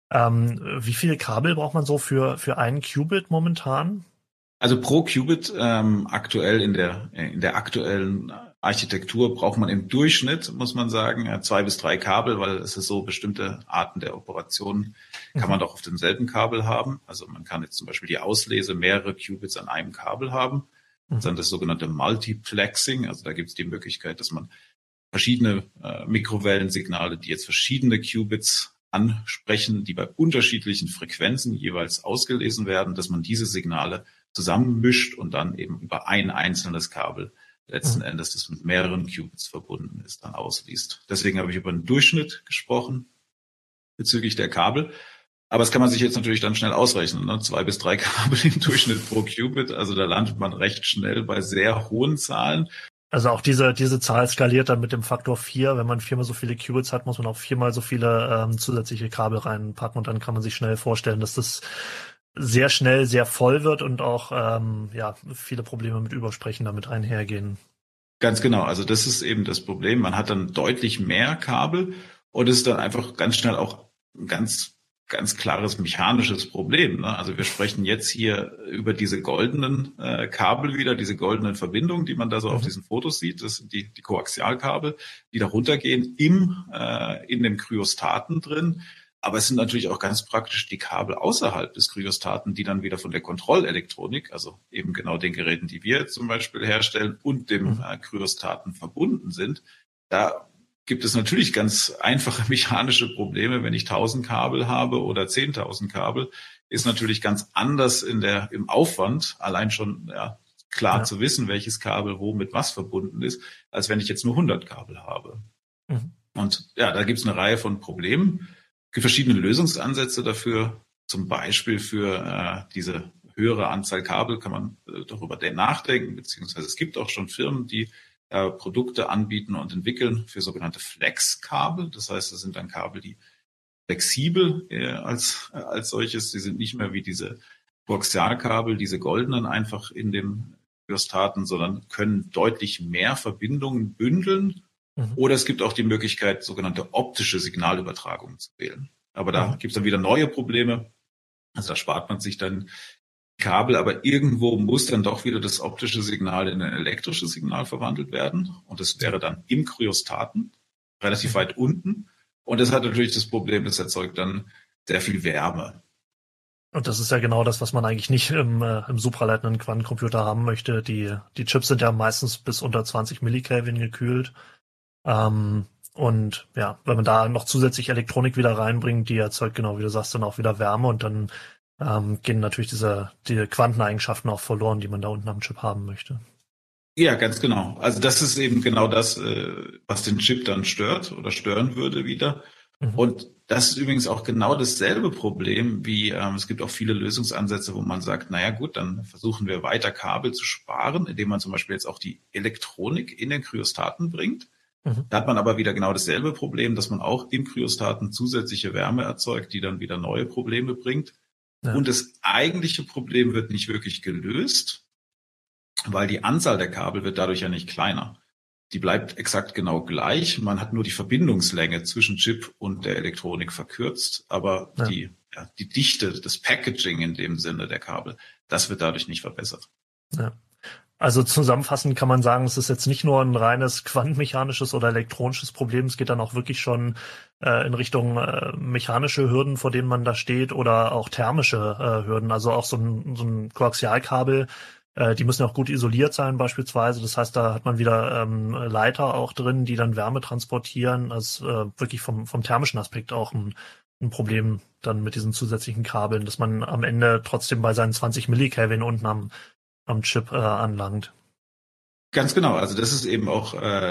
Wie viele Kabel braucht man so für einen Qubit momentan? Also pro Qubit aktuell in der aktuellen Architektur braucht man im Durchschnitt, muss man sagen, 2 bis 3 Kabel, weil es ist so, bestimmte Arten der Operationen kann man doch auf demselben Kabel haben. Also man kann jetzt zum Beispiel die Auslese mehrere Qubits an einem Kabel haben. Das ist dann das sogenannte Multiplexing. Also da gibt es die Möglichkeit, dass man verschiedene Mikrowellensignale, die jetzt verschiedene Qubits ansprechen, die bei unterschiedlichen Frequenzen jeweils ausgelesen werden, dass man diese Signale zusammenmischt und dann eben über ein einzelnes Kabel letzten Endes, das mit mehreren Qubits verbunden ist, dann ausliest. Deswegen habe ich über einen Durchschnitt gesprochen bezüglich der Kabel. Aber das kann man sich jetzt natürlich dann schnell ausrechnen, ne? 2 bis 3 Kabel im Durchschnitt pro Qubit. Also da landet man recht schnell bei sehr hohen Zahlen. Also auch diese Zahl skaliert dann mit dem Faktor 4. Wenn man 4-mal so viele Qubits hat, muss man auch 4-mal so viele zusätzliche Kabel reinpacken. Und dann kann man sich schnell vorstellen, dass das sehr schnell sehr voll wird und auch viele Probleme mit Übersprechen damit einhergehen. Ganz genau. Also das ist eben das Problem. Man hat dann deutlich mehr Kabel und es ist dann einfach ganz schnell auch ein ganz klares mechanisches Problem. Ne? Also wir sprechen jetzt hier über diese goldenen Kabel wieder, diese goldenen Verbindungen, die man da so auf diesen Fotos sieht. Das sind die Koaxialkabel, die da runtergehen in dem Kryostaten drin. Aber es sind natürlich auch ganz praktisch die Kabel außerhalb des Kryostaten, die dann wieder von der Kontrollelektronik, also eben genau den Geräten, die wir zum Beispiel herstellen, und dem Kryostaten verbunden sind. Da gibt es natürlich ganz einfache mechanische Probleme. Wenn ich 1000 Kabel habe oder 10.000 Kabel, ist natürlich ganz anders im Aufwand, allein schon klar zu wissen, welches Kabel wo mit was verbunden ist, als wenn ich jetzt nur 100 Kabel habe. Und da gibt es eine Reihe von Problemen. Es gibt verschiedene Lösungsansätze dafür. Zum Beispiel für diese höhere Anzahl Kabel kann man darüber nachdenken, beziehungsweise es gibt auch schon Firmen, die Produkte anbieten und entwickeln für sogenannte Flex-Kabel. Das heißt, das sind dann Kabel, die flexibel als solches, die sind nicht mehr wie diese Koaxialkabel, diese goldenen einfach in dem Kryostaten, sondern können deutlich mehr Verbindungen bündeln. Oder es gibt auch die Möglichkeit, sogenannte optische Signalübertragungen zu wählen. Aber da gibt es dann wieder neue Probleme. Also da spart man sich dann Kabel, aber irgendwo muss dann doch wieder das optische Signal in ein elektrisches Signal verwandelt werden. Und das wäre dann im Kryostaten, relativ weit unten. Und das hat natürlich das Problem, das erzeugt dann sehr viel Wärme. Und das ist ja genau das, was man eigentlich nicht im supraleitenden Quantencomputer haben möchte. Die Chips sind ja meistens bis unter 20 Millikelvin gekühlt. Und wenn man da noch zusätzlich Elektronik wieder reinbringt, die erzeugt, genau wie du sagst, dann auch wieder Wärme und dann gehen natürlich die Quanteneigenschaften auch verloren, die man da unten am Chip haben möchte. Ja, ganz genau. Also das ist eben genau das, was den Chip dann stört oder stören würde wieder. Und das ist übrigens auch genau dasselbe Problem wie, es gibt auch viele Lösungsansätze, wo man sagt, naja gut, dann versuchen wir weiter Kabel zu sparen, indem man zum Beispiel jetzt auch die Elektronik in den Kryostaten bringt. Da hat man aber wieder genau dasselbe Problem, dass man auch im Kryostaten zusätzliche Wärme erzeugt, die dann wieder neue Probleme bringt. Ja. Und das eigentliche Problem wird nicht wirklich gelöst, weil die Anzahl der Kabel wird dadurch ja nicht kleiner. Die bleibt exakt genau gleich. Man hat nur die Verbindungslänge zwischen Chip und der Elektronik verkürzt, aber die Dichte, das Packaging in dem Sinne der Kabel, das wird dadurch nicht verbessert. Ja. Also zusammenfassend kann man sagen, es ist jetzt nicht nur ein reines quantenmechanisches oder elektronisches Problem, es geht dann auch wirklich schon in Richtung mechanische Hürden, vor denen man da steht, oder auch thermische Hürden. Also auch so ein Koaxialkabel, die müssen auch gut isoliert sein beispielsweise. Das heißt, da hat man wieder Leiter auch drin, die dann Wärme transportieren. Also wirklich vom thermischen Aspekt auch ein Problem dann mit diesen zusätzlichen Kabeln, dass man am Ende trotzdem bei seinen 20 Millikelvin unten am Chip anlangt. Ganz genau. Also das ist eben auch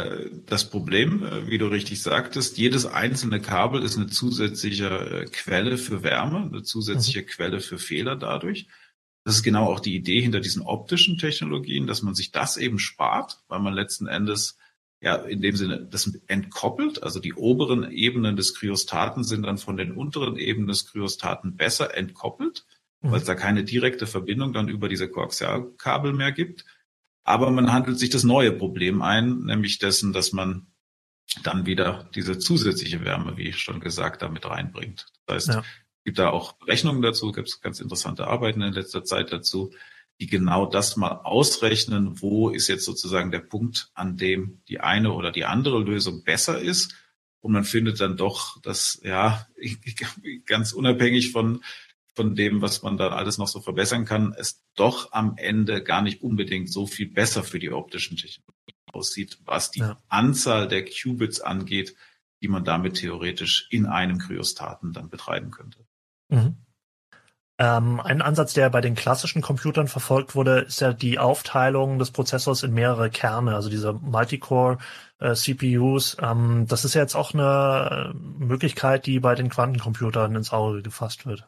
das Problem, wie du richtig sagtest. Jedes einzelne Kabel ist eine zusätzliche Quelle für Wärme, eine zusätzliche Quelle für Fehler dadurch. Das ist genau auch die Idee hinter diesen optischen Technologien, dass man sich das eben spart, weil man letzten Endes ja in dem Sinne das entkoppelt. Also die oberen Ebenen des Kryostaten sind dann von den unteren Ebenen des Kryostaten besser entkoppelt, weil es da keine direkte Verbindung dann über diese Koaxialkabel mehr gibt. Aber man handelt sich das neue Problem ein, nämlich dessen, dass man dann wieder diese zusätzliche Wärme, wie schon gesagt, damit reinbringt. Das heißt, es gibt da auch Berechnungen dazu, gibt es ganz interessante Arbeiten in letzter Zeit dazu, die genau das mal ausrechnen, wo ist jetzt sozusagen der Punkt, an dem die eine oder die andere Lösung besser ist. Und man findet dann doch, dass ganz unabhängig von dem, was man da alles noch so verbessern kann, es doch am Ende gar nicht unbedingt so viel besser für die optischen Technologien aussieht, was die Anzahl der Qubits angeht, die man damit theoretisch in einem Kryostaten dann betreiben könnte. Ein Ansatz, der bei den klassischen Computern verfolgt wurde, ist ja die Aufteilung des Prozessors in mehrere Kerne, also diese Multicore CPUs. Das ist ja jetzt auch eine Möglichkeit, die bei den Quantencomputern ins Auge gefasst wird.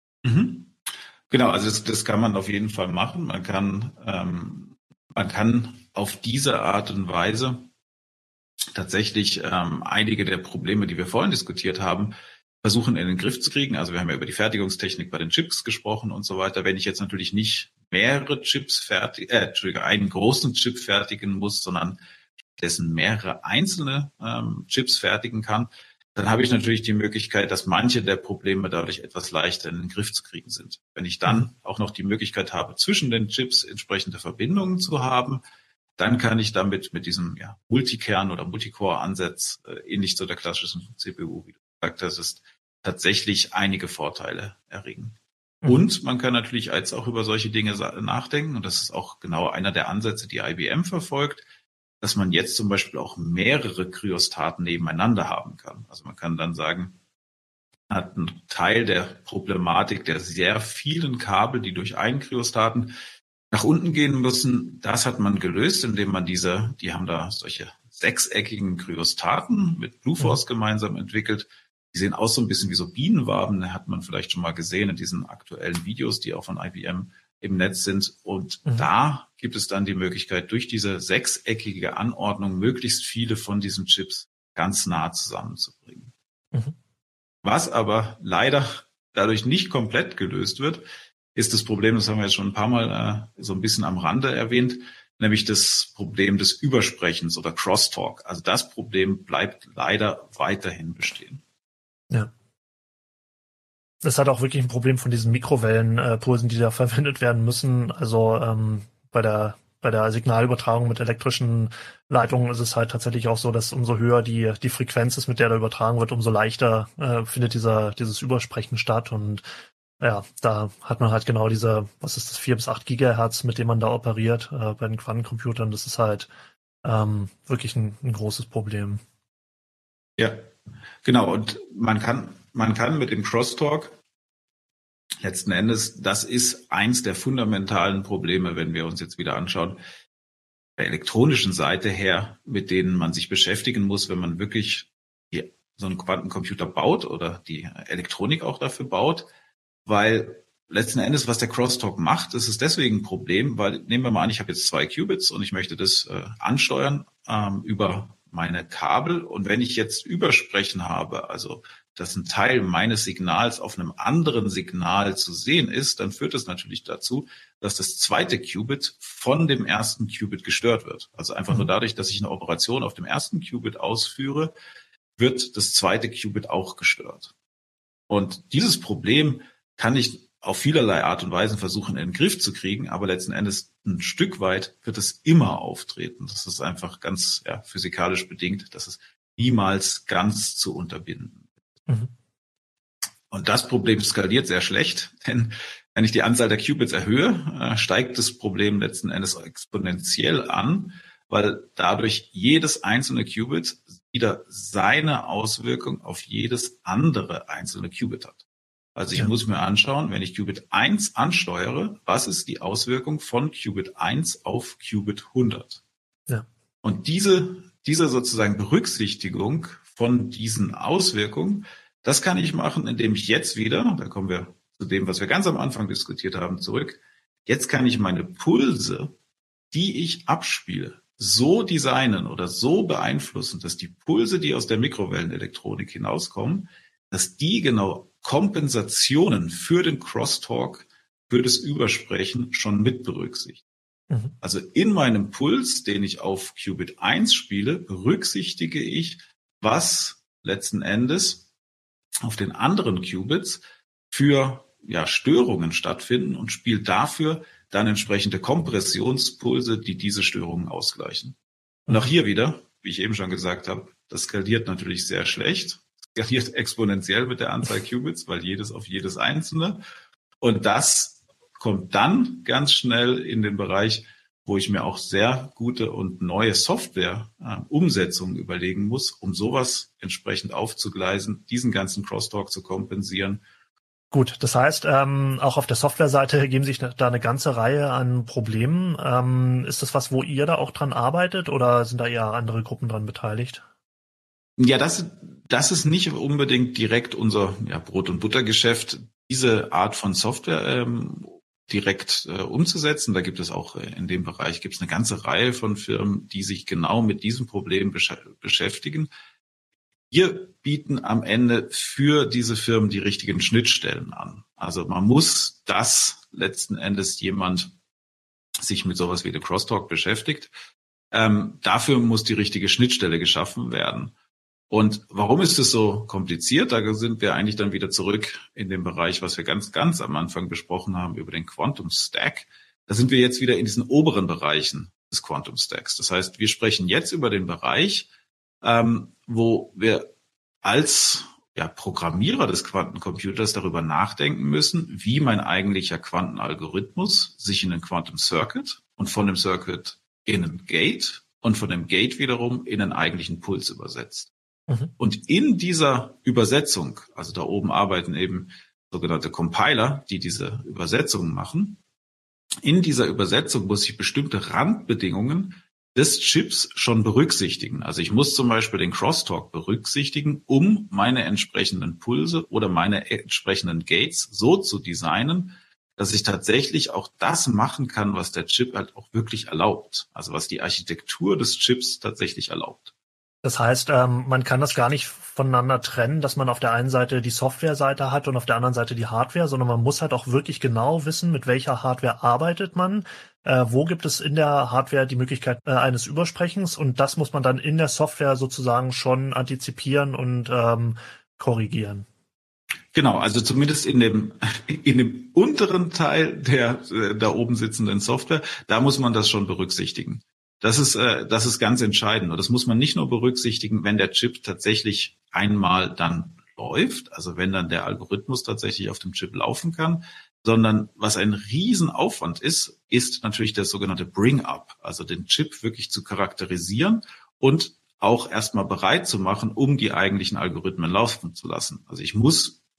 Genau, also das kann man auf jeden Fall machen. Man kann auf diese Art und Weise tatsächlich einige der Probleme, die wir vorhin diskutiert haben, versuchen in den Griff zu kriegen. Also wir haben ja über die Fertigungstechnik bei den Chips gesprochen und so weiter. Wenn ich jetzt natürlich nicht mehrere Chips einen großen Chip fertigen muss, sondern dessen mehrere einzelne Chips fertigen kann, dann habe ich natürlich die Möglichkeit, dass manche der Probleme dadurch etwas leichter in den Griff zu kriegen sind. Wenn ich dann auch noch die Möglichkeit habe, zwischen den Chips entsprechende Verbindungen zu haben, dann kann ich damit mit diesem Multikern- oder Multicore-Ansatz ähnlich zu der klassischen CPU, wie du gesagt hast, ist tatsächlich einige Vorteile erringen. Und man kann natürlich jetzt auch über solche Dinge nachdenken, und das ist auch genau einer der Ansätze, die IBM verfolgt, dass man jetzt zum Beispiel auch mehrere Kryostaten nebeneinander haben kann. Also man kann dann sagen, man hat einen Teil der Problematik der sehr vielen Kabel, die durch einen Kryostaten nach unten gehen müssen, das hat man gelöst, indem man die haben da solche sechseckigen Kryostaten mit Blueforce gemeinsam entwickelt. Die sehen aus so ein bisschen wie so Bienenwaben, da hat man vielleicht schon mal gesehen in diesen aktuellen Videos, die auch von IBM im Netz sind. Und da gibt es dann die Möglichkeit, durch diese sechseckige Anordnung möglichst viele von diesen Chips ganz nah zusammenzubringen. Was aber leider dadurch nicht komplett gelöst wird, ist das Problem, das haben wir jetzt schon ein paar Mal so ein bisschen am Rande erwähnt, nämlich das Problem des Übersprechens oder Crosstalk. Also das Problem bleibt leider weiterhin bestehen. Ja. Das hat auch wirklich ein Problem von diesen Mikrowellenpulsen, die da verwendet werden müssen. Also bei der Signalübertragung mit elektrischen Leitungen ist es halt tatsächlich auch so, dass umso höher die Frequenz ist, mit der da übertragen wird, umso leichter findet dieses Übersprechen statt. Und ja, da hat man halt genau 4 bis 8 Gigahertz, mit dem man da operiert bei den Quantencomputern. Das ist halt wirklich ein großes Problem. Ja, genau. Und man kann mit dem Crosstalk letzten Endes, das ist eins der fundamentalen Probleme, wenn wir uns jetzt wieder anschauen, der elektronischen Seite her, mit denen man sich beschäftigen muss, wenn man wirklich so einen Quantencomputer baut oder die Elektronik auch dafür baut, weil letzten Endes, was der Crosstalk macht, ist es deswegen ein Problem, weil nehmen wir mal an, ich habe jetzt 2 Qubits und ich möchte das ansteuern über meine Kabel, und wenn ich jetzt Übersprechen habe, also dass ein Teil meines Signals auf einem anderen Signal zu sehen ist, dann führt das natürlich dazu, dass das zweite Qubit von dem ersten Qubit gestört wird. Also einfach nur dadurch, dass ich eine Operation auf dem ersten Qubit ausführe, wird das zweite Qubit auch gestört. Und dieses Problem kann ich auf vielerlei Art und Weise versuchen, in den Griff zu kriegen, aber letzten Endes ein Stück weit wird es immer auftreten. Das ist einfach ganz physikalisch bedingt, dass es niemals ganz zu unterbinden. Mhm. Und das Problem skaliert sehr schlecht, denn wenn ich die Anzahl der Qubits erhöhe, steigt das Problem letzten Endes exponentiell an, weil dadurch jedes einzelne Qubit wieder seine Auswirkung auf jedes andere einzelne Qubit hat. Also ich muss mir anschauen, wenn ich Qubit 1 ansteuere, was ist die Auswirkung von Qubit 1 auf Qubit 100? Ja. Und diese sozusagen Berücksichtigung von diesen Auswirkungen, das kann ich machen, indem ich jetzt wieder, da kommen wir zu dem, was wir ganz am Anfang diskutiert haben, zurück, jetzt kann ich meine Pulse, die ich abspiele, so designen oder so beeinflussen, dass die Pulse, die aus der Mikrowellenelektronik hinauskommen, dass die genau Kompensationen für den Crosstalk, für das Übersprechen schon mit berücksichtigen. Mhm. Also in meinem Puls, den ich auf Qubit 1 spiele, berücksichtige ich, was letzten Endes auf den anderen Qubits für Störungen stattfinden und spiele dafür dann entsprechende Kompressionspulse, die diese Störungen ausgleichen. Und auch hier wieder, wie ich eben schon gesagt habe, das skaliert natürlich sehr schlecht. Skaliert exponentiell mit der Anzahl Qubits, weil jedes auf jedes einzelne. Und das kommt dann ganz schnell in den Bereich, wo ich mir auch sehr gute und neue Software-Umsetzungen überlegen muss, um sowas entsprechend aufzugleisen, diesen ganzen Crosstalk zu kompensieren. Gut, das heißt, auch auf der Softwareseite ergeben sich da eine ganze Reihe an Problemen. Ist das was, wo ihr da auch dran arbeitet, oder sind da eher andere Gruppen dran beteiligt? Ja, das ist nicht unbedingt direkt unser Brot- und Buttergeschäft, diese Art von Software direkt umzusetzen. Da gibt es auch in dem Bereich eine ganze Reihe von Firmen, die sich genau mit diesem Problem beschäftigen. Wir bieten am Ende für diese Firmen die richtigen Schnittstellen an. Also man muss, dass letzten Endes jemand sich mit sowas wie der Crosstalk beschäftigt. Dafür muss die richtige Schnittstelle geschaffen werden. Und warum ist es so kompliziert? Da sind wir eigentlich dann wieder zurück in dem Bereich, was wir ganz, ganz am Anfang besprochen haben, über den Quantum Stack. Da sind wir jetzt wieder in diesen oberen Bereichen des Quantum Stacks. Das heißt, wir sprechen jetzt über den Bereich, wo wir als Programmierer des Quantencomputers darüber nachdenken müssen, wie mein eigentlicher Quantenalgorithmus sich in einen Quantum Circuit und von dem Circuit in ein Gate und von dem Gate wiederum in einen eigentlichen Puls übersetzt. Mhm. Und in dieser Übersetzung, also da oben arbeiten eben sogenannte Compiler, die diese Übersetzungen machen. In dieser Übersetzung muss ich bestimmte Randbedingungen des Chips schon berücksichtigen. Also ich muss zum Beispiel den Crosstalk berücksichtigen, um meine entsprechenden Pulse oder meine entsprechenden Gates so zu designen, dass ich tatsächlich auch das machen kann, was der Chip halt auch wirklich erlaubt. Also was die Architektur des Chips tatsächlich erlaubt. Das heißt, man kann das gar nicht voneinander trennen, dass man auf der einen Seite die Software-Seite hat und auf der anderen Seite die Hardware, sondern man muss halt auch wirklich genau wissen, mit welcher Hardware arbeitet man, wo gibt es in der Hardware die Möglichkeit eines Übersprechens, und das muss man dann in der Software sozusagen schon antizipieren und korrigieren. Genau, also zumindest in dem unteren Teil der da oben sitzenden Software, da muss man das schon berücksichtigen. Das ist ganz entscheidend. Und das muss man nicht nur berücksichtigen, wenn der Chip tatsächlich einmal dann läuft, also wenn dann der Algorithmus tatsächlich auf dem Chip laufen kann, sondern was ein Riesenaufwand ist natürlich das sogenannte Bring-up, also den Chip wirklich zu charakterisieren und auch erstmal bereit zu machen, um die eigentlichen Algorithmen laufen zu lassen. Also ich muss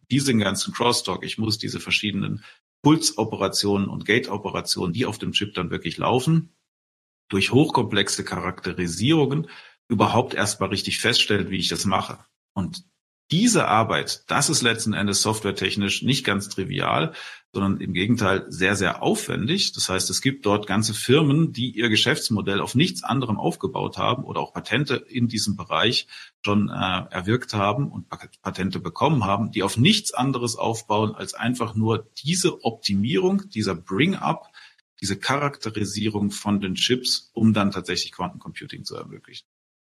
diesen ganzen Crosstalk, ich muss diese verschiedenen Pulsoperationen und Gate-Operationen, die auf dem Chip dann wirklich laufen, durch hochkomplexe Charakterisierungen überhaupt erstmal richtig feststellen, wie ich das mache. Und diese Arbeit, das ist letzten Endes softwaretechnisch nicht ganz trivial, sondern im Gegenteil sehr, sehr aufwendig. Das heißt, es gibt dort ganze Firmen, die ihr Geschäftsmodell auf nichts anderem aufgebaut haben oder auch Patente in diesem Bereich schon erwirkt haben und Patente bekommen haben, die auf nichts anderes aufbauen als einfach nur diese Optimierung, dieser Bring-up, diese Charakterisierung von den Chips, um dann tatsächlich Quantencomputing zu ermöglichen.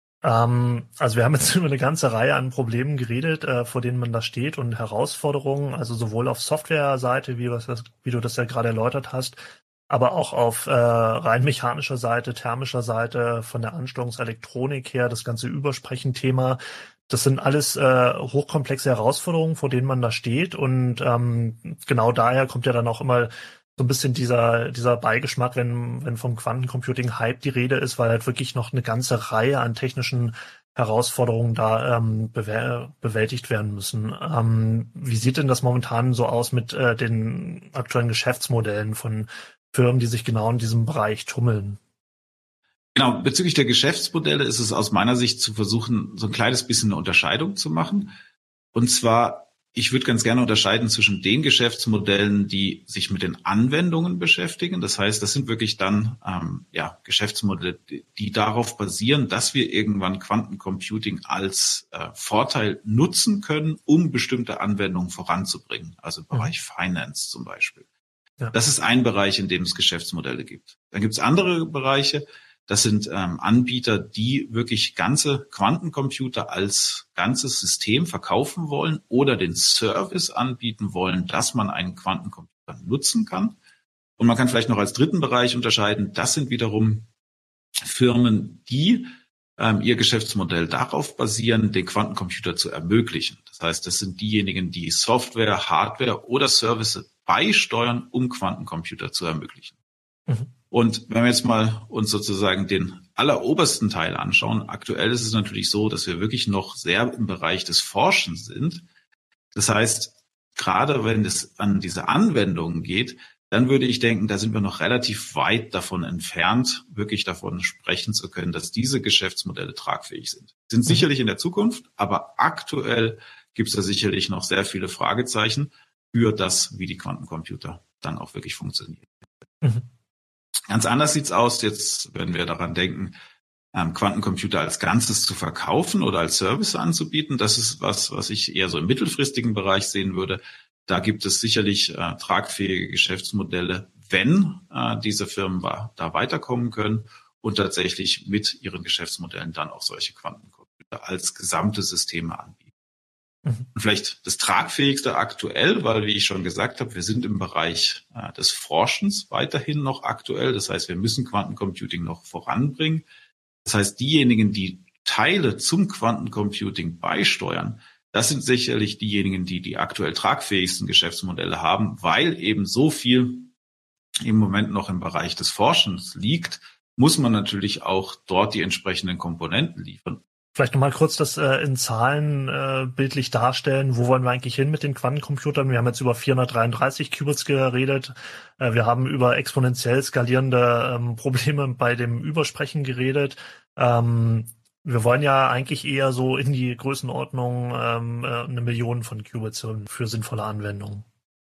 Also wir haben jetzt über eine ganze Reihe an Problemen geredet, vor denen man da steht und Herausforderungen, also sowohl auf Software-Seite, wie du das ja gerade erläutert hast, aber auch auf rein mechanischer Seite, thermischer Seite, von der Ansteuerungselektronik her, das ganze Übersprechen-Thema. Das sind alles hochkomplexe Herausforderungen, vor denen man da steht, und genau daher kommt ja dann auch immer so ein bisschen dieser Beigeschmack, wenn vom Quantencomputing-Hype die Rede ist, weil halt wirklich noch eine ganze Reihe an technischen Herausforderungen da bewältigt werden müssen. Wie sieht denn das momentan so aus mit den aktuellen Geschäftsmodellen von Firmen, die sich genau in diesem Bereich tummeln? Genau, bezüglich der Geschäftsmodelle ist es aus meiner Sicht zu versuchen, so ein kleines bisschen eine Unterscheidung zu machen. Und zwar, ich würde ganz gerne unterscheiden zwischen den Geschäftsmodellen, die sich mit den Anwendungen beschäftigen. Das heißt, das sind wirklich dann Geschäftsmodelle, die darauf basieren, dass wir irgendwann Quantencomputing als Vorteil nutzen können, um bestimmte Anwendungen voranzubringen. Also im Bereich Finance zum Beispiel. Ja. Das ist ein Bereich, in dem es Geschäftsmodelle gibt. Dann gibt es andere Bereiche. Das sind Anbieter, die wirklich ganze Quantencomputer als ganzes System verkaufen wollen oder den Service anbieten wollen, dass man einen Quantencomputer nutzen kann. Und man kann vielleicht noch als dritten Bereich unterscheiden, das sind wiederum Firmen, die ihr Geschäftsmodell darauf basieren, den Quantencomputer zu ermöglichen. Das heißt, das sind diejenigen, die Software, Hardware oder Services beisteuern, um Quantencomputer zu ermöglichen. Mhm. Und wenn wir jetzt mal uns sozusagen den allerobersten Teil anschauen, aktuell ist es natürlich so, dass wir wirklich noch sehr im Bereich des Forschens sind. Das heißt, gerade wenn es an diese Anwendungen geht, dann würde ich denken, da sind wir noch relativ weit davon entfernt, wirklich davon sprechen zu können, dass diese Geschäftsmodelle tragfähig sind. Sind sicherlich in der Zukunft, aber aktuell gibt es da sicherlich noch sehr viele Fragezeichen für das, wie die Quantencomputer dann auch wirklich funktionieren. Mhm. Ganz anders sieht's aus, jetzt, wenn wir daran denken, Quantencomputer als Ganzes zu verkaufen oder als Service anzubieten. Das ist was ich eher so im mittelfristigen Bereich sehen würde. Da gibt es sicherlich tragfähige Geschäftsmodelle, wenn diese Firmen da weiterkommen können und tatsächlich mit ihren Geschäftsmodellen dann auch solche Quantencomputer als gesamte Systeme anbieten. Und vielleicht das Tragfähigste aktuell, weil, wie ich schon gesagt habe, wir sind im Bereich des Forschens weiterhin noch aktuell. Das heißt, wir müssen Quantencomputing noch voranbringen. Das heißt, diejenigen, die Teile zum Quantencomputing beisteuern, das sind sicherlich diejenigen, die aktuell tragfähigsten Geschäftsmodelle haben, weil eben so viel im Moment noch im Bereich des Forschens liegt, muss man natürlich auch dort die entsprechenden Komponenten liefern. Vielleicht nochmal kurz das in Zahlen bildlich darstellen. Wo wollen wir eigentlich hin mit den Quantencomputern? Wir haben jetzt über 433 Qubits geredet. Wir haben über exponentiell skalierende Probleme bei dem Übersprechen geredet. Wir wollen ja eigentlich eher so in die Größenordnung 1 Million von Qubits für sinnvolle Anwendungen.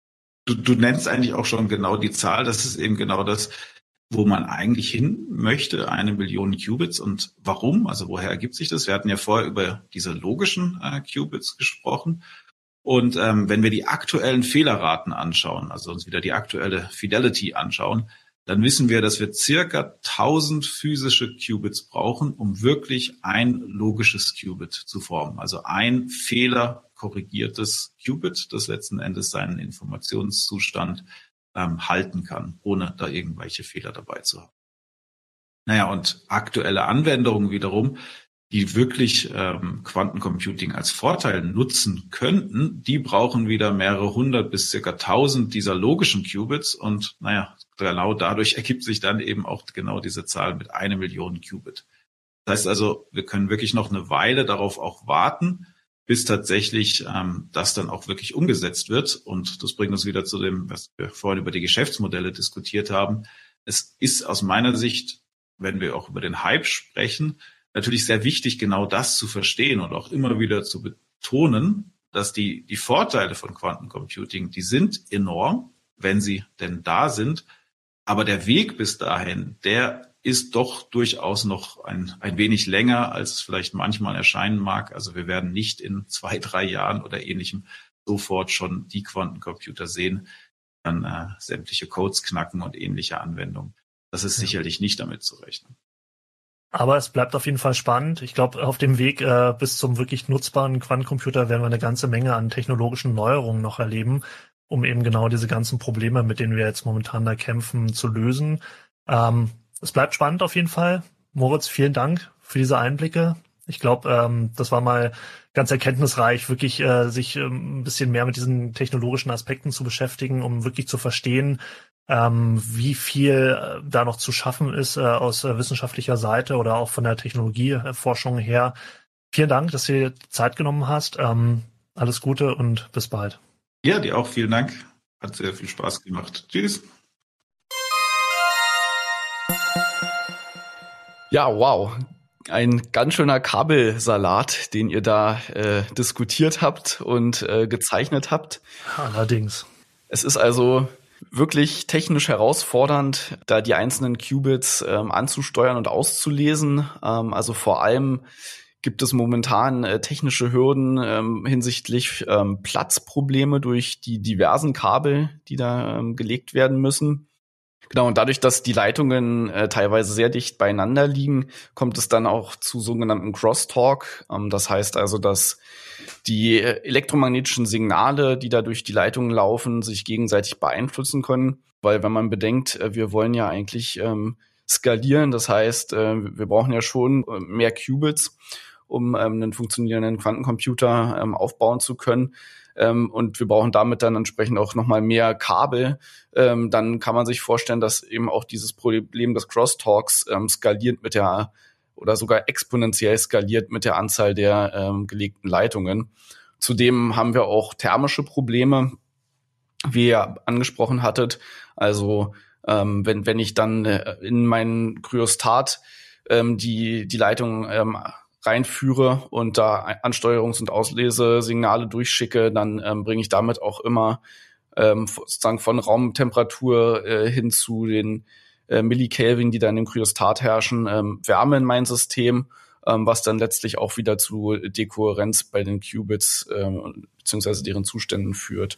Du nennst eigentlich auch schon genau die Zahl. Das ist eben genau das, wo man eigentlich hin möchte, 1 Million Qubits. Und warum? Also woher ergibt sich das? Wir hatten ja vorher über diese logischen Qubits gesprochen. Und wenn wir die aktuellen Fehlerraten anschauen, also uns wieder die aktuelle Fidelity anschauen, dann wissen wir, dass wir circa 1000 physische Qubits brauchen, um wirklich ein logisches Qubit zu formen. Also ein fehlerkorrigiertes Qubit, das letzten Endes seinen Informationszustand halten kann, ohne da irgendwelche Fehler dabei zu haben. Naja, und aktuelle Anwendungen wiederum, die wirklich Quantencomputing als Vorteil nutzen könnten, die brauchen wieder mehrere hundert bis circa 1000 dieser logischen Qubits. Und naja, genau dadurch ergibt sich dann eben auch genau diese Zahl mit 1 Million Qubit. Das heißt also, wir können wirklich noch eine Weile darauf auch warten, bis tatsächlich das dann auch wirklich umgesetzt wird. Und das bringt uns wieder zu dem, was wir vorhin über die Geschäftsmodelle diskutiert haben. Es ist aus meiner Sicht, wenn wir auch über den Hype sprechen, natürlich sehr wichtig, genau das zu verstehen und auch immer wieder zu betonen, dass die Vorteile von Quantencomputing, die sind enorm, wenn sie denn da sind. Aber der Weg bis dahin, der ist doch durchaus noch ein wenig länger, als es vielleicht manchmal erscheinen mag. Also wir werden nicht in 2-3 Jahren oder ähnlichem sofort schon die Quantencomputer sehen, dann sämtliche Codes knacken und ähnliche Anwendungen. Das ist sicherlich nicht damit zu rechnen. Aber es bleibt auf jeden Fall spannend. Ich glaube, auf dem Weg bis zum wirklich nutzbaren Quantencomputer werden wir eine ganze Menge an technologischen Neuerungen noch erleben, um eben genau diese ganzen Probleme, mit denen wir jetzt momentan da kämpfen, zu lösen. Es bleibt spannend auf jeden Fall. Moritz, vielen Dank für diese Einblicke. Ich glaube, das war mal ganz erkenntnisreich, wirklich sich ein bisschen mehr mit diesen technologischen Aspekten zu beschäftigen, um wirklich zu verstehen, wie viel da noch zu schaffen ist aus wissenschaftlicher Seite oder auch von der Technologieforschung her. Vielen Dank, dass du dir die Zeit genommen hast. Alles Gute und bis bald. Ja, dir auch vielen Dank. Hat sehr viel Spaß gemacht. Tschüss. Ja, wow. Ein ganz schöner Kabelsalat, den ihr da diskutiert habt und gezeichnet habt. Allerdings. Es ist also wirklich technisch herausfordernd, da die einzelnen Qubits anzusteuern und auszulesen. Also vor allem gibt es momentan technische Hürden hinsichtlich Platzprobleme durch die diversen Kabel, die da gelegt werden müssen. Genau, und dadurch, dass die Leitungen teilweise sehr dicht beieinander liegen, kommt es dann auch zu sogenannten Crosstalk. Das heißt also, dass die elektromagnetischen Signale, die da durch die Leitungen laufen, sich gegenseitig beeinflussen können. Weil wenn man bedenkt, wir wollen ja eigentlich skalieren, das heißt, wir brauchen ja schon mehr Qubits, um einen funktionierenden Quantencomputer aufbauen zu können. Und wir brauchen damit dann entsprechend auch nochmal mehr Kabel. Dann kann man sich vorstellen, dass eben auch dieses Problem des Crosstalks skaliert mit der oder sogar exponentiell skaliert mit der Anzahl der gelegten Leitungen. Zudem haben wir auch thermische Probleme, wie ihr angesprochen hattet. Also wenn ich dann in meinen Kryostat die Leitung reinführe und da Ansteuerungs- und Auslesesignale durchschicke, dann bringe ich damit auch immer sozusagen von Raumtemperatur hin zu den Millikelvin, die dann im Kryostat herrschen, Wärme in mein System, was dann letztlich auch wieder zu Dekohärenz bei den Qubits beziehungsweise deren Zuständen führt.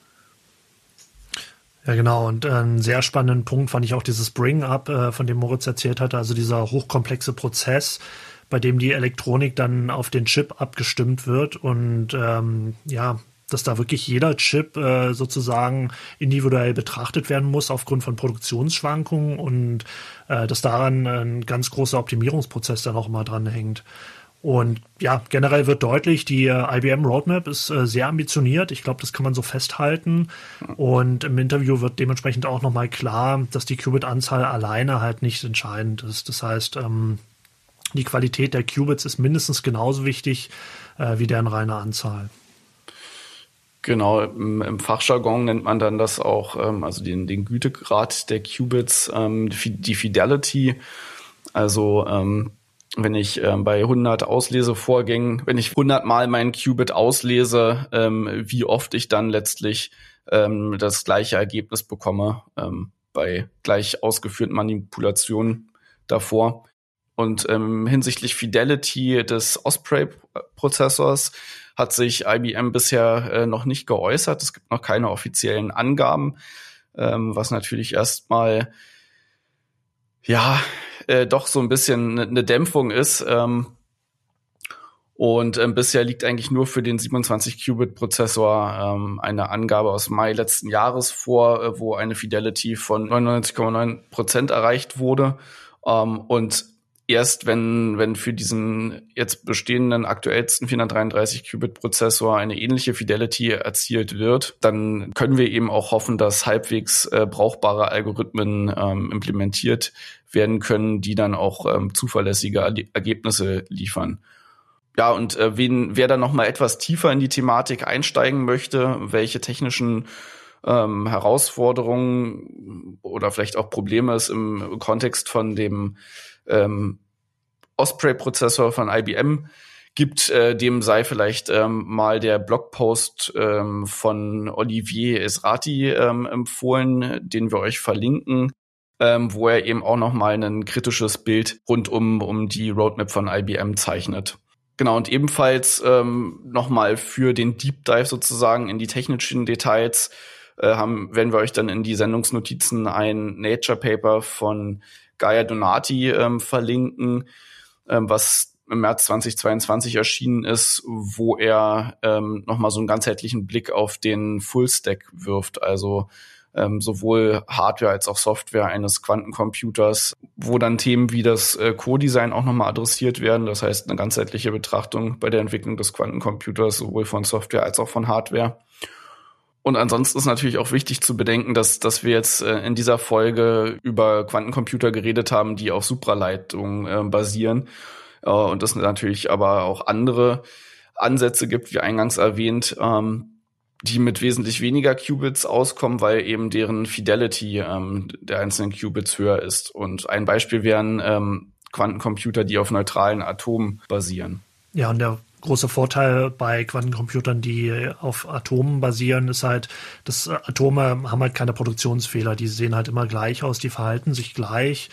Ja, genau. Und einen sehr spannenden Punkt fand ich auch dieses Bring-up, von dem Moritz erzählt hatte, also dieser hochkomplexe Prozess, bei dem die Elektronik dann auf den Chip abgestimmt wird und dass da wirklich jeder Chip sozusagen individuell betrachtet werden muss aufgrund von Produktionsschwankungen und dass daran ein ganz großer Optimierungsprozess dann auch immer dran hängt. Und ja, generell wird deutlich, die IBM Roadmap ist sehr ambitioniert. Ich glaube, das kann man so festhalten. Und im Interview wird dementsprechend auch nochmal klar, dass die Qubit-Anzahl alleine halt nicht entscheidend ist. Das heißt, die Qualität der Qubits ist mindestens genauso wichtig wie deren reine Anzahl. Genau, im Fachjargon nennt man dann das auch, also den Gütegrad der Qubits, die Fidelity. Also wenn ich bei 100 Auslesevorgängen, wenn ich 100 Mal meinen Qubit auslese, wie oft ich dann letztlich das gleiche Ergebnis bekomme bei gleich ausgeführten Manipulationen davor. Und hinsichtlich Fidelity des Osprey-Prozessors hat sich IBM bisher noch nicht geäußert. Es gibt noch keine offiziellen Angaben, was natürlich erstmal doch so ein bisschen eine Dämpfung ist. Und bisher liegt eigentlich nur für den 27-Qubit-Prozessor eine Angabe aus Mai letzten Jahres vor, wo eine Fidelity von 99,9% erreicht wurde. Und erst wenn für diesen jetzt bestehenden aktuellsten 433-Qubit-Prozessor eine ähnliche Fidelity erzielt wird, dann können wir eben auch hoffen, dass halbwegs brauchbare Algorithmen implementiert werden können, die dann auch zuverlässige Ergebnisse liefern. Ja, und wer da noch mal etwas tiefer in die Thematik einsteigen möchte, welche technischen Herausforderungen oder vielleicht auch Probleme es im Kontext von dem Osprey-Prozessor von IBM gibt, dem sei vielleicht mal der Blogpost von Olivier Esrati empfohlen, den wir euch verlinken, wo er eben auch noch mal ein kritisches Bild rund um die Roadmap von IBM zeichnet. Genau, und ebenfalls noch mal für den Deep Dive sozusagen in die technischen Details werden wir euch dann in die Sendungsnotizen ein Nature-Paper von Gaia Donati verlinken, was im März 2022 erschienen ist, wo er nochmal so einen ganzheitlichen Blick auf den Full-Stack wirft, also sowohl Hardware als auch Software eines Quantencomputers, wo dann Themen wie das Co-Design auch nochmal adressiert werden, das heißt eine ganzheitliche Betrachtung bei der Entwicklung des Quantencomputers, sowohl von Software als auch von Hardware. Und ansonsten ist natürlich auch wichtig zu bedenken, dass wir jetzt in dieser Folge über Quantencomputer geredet haben, die auf Supraleitung basieren. Und es natürlich aber auch andere Ansätze gibt, wie eingangs erwähnt, die mit wesentlich weniger Qubits auskommen, weil eben deren Fidelity der einzelnen Qubits höher ist. Und ein Beispiel wären Quantencomputer, die auf neutralen Atomen basieren. Ja, und der große Vorteil bei Quantencomputern, die auf Atomen basieren, ist halt, dass Atome haben halt keine Produktionsfehler. Die sehen halt immer gleich aus, die verhalten sich gleich.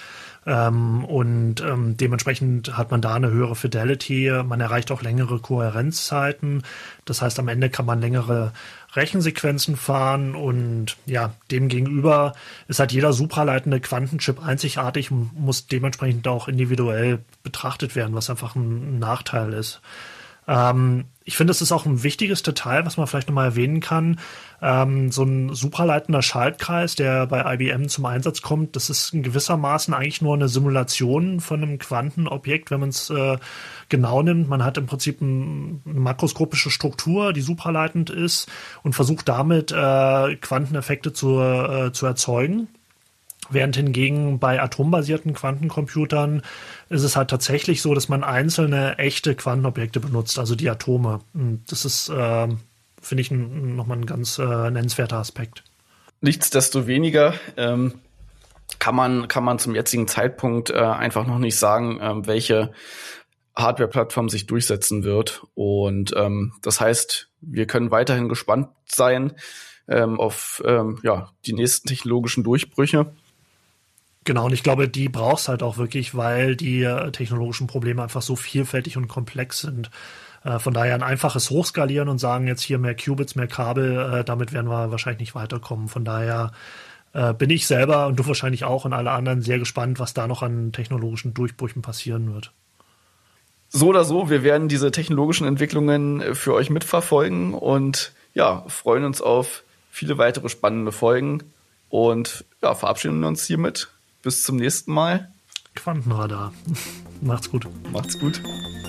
Dementsprechend hat man da eine höhere Fidelity. Man erreicht auch längere Kohärenzzeiten. Das heißt, am Ende kann man längere Rechensequenzen fahren und ja, demgegenüber ist halt jeder supraleitende Quantenchip einzigartig und muss dementsprechend auch individuell betrachtet werden, was einfach ein Nachteil ist. Ich finde, es ist auch ein wichtiges Detail, was man vielleicht nochmal erwähnen kann. So ein supraleitender Schaltkreis, der bei IBM zum Einsatz kommt, das ist in gewissermaßen eigentlich nur eine Simulation von einem Quantenobjekt, wenn man es genau nimmt. Man hat im Prinzip eine makroskopische Struktur, die supraleitend ist und versucht damit Quanteneffekte zu erzeugen. Während hingegen bei atombasierten Quantencomputern ist es halt tatsächlich so, dass man einzelne echte Quantenobjekte benutzt, also die Atome. Und das ist, finde ich, nochmal ein ganz nennenswerter Aspekt. Nichtsdestoweniger kann man zum jetzigen Zeitpunkt einfach noch nicht sagen, welche Hardware-Plattform sich durchsetzen wird. Und das heißt, wir können weiterhin gespannt sein auf die nächsten technologischen Durchbrüche. Genau, und ich glaube, die brauchst halt auch wirklich, weil die technologischen Probleme einfach so vielfältig und komplex sind. Von daher ein einfaches Hochskalieren und sagen jetzt hier mehr Qubits, mehr Kabel, damit werden wir wahrscheinlich nicht weiterkommen. Von daher bin ich selber und du wahrscheinlich auch und alle anderen sehr gespannt, was da noch an technologischen Durchbrüchen passieren wird. So oder so, wir werden diese technologischen Entwicklungen für euch mitverfolgen und ja, freuen uns auf viele weitere spannende Folgen und ja, verabschieden uns hiermit. Bis zum nächsten Mal. Quantenradar. Macht's gut. Macht's gut.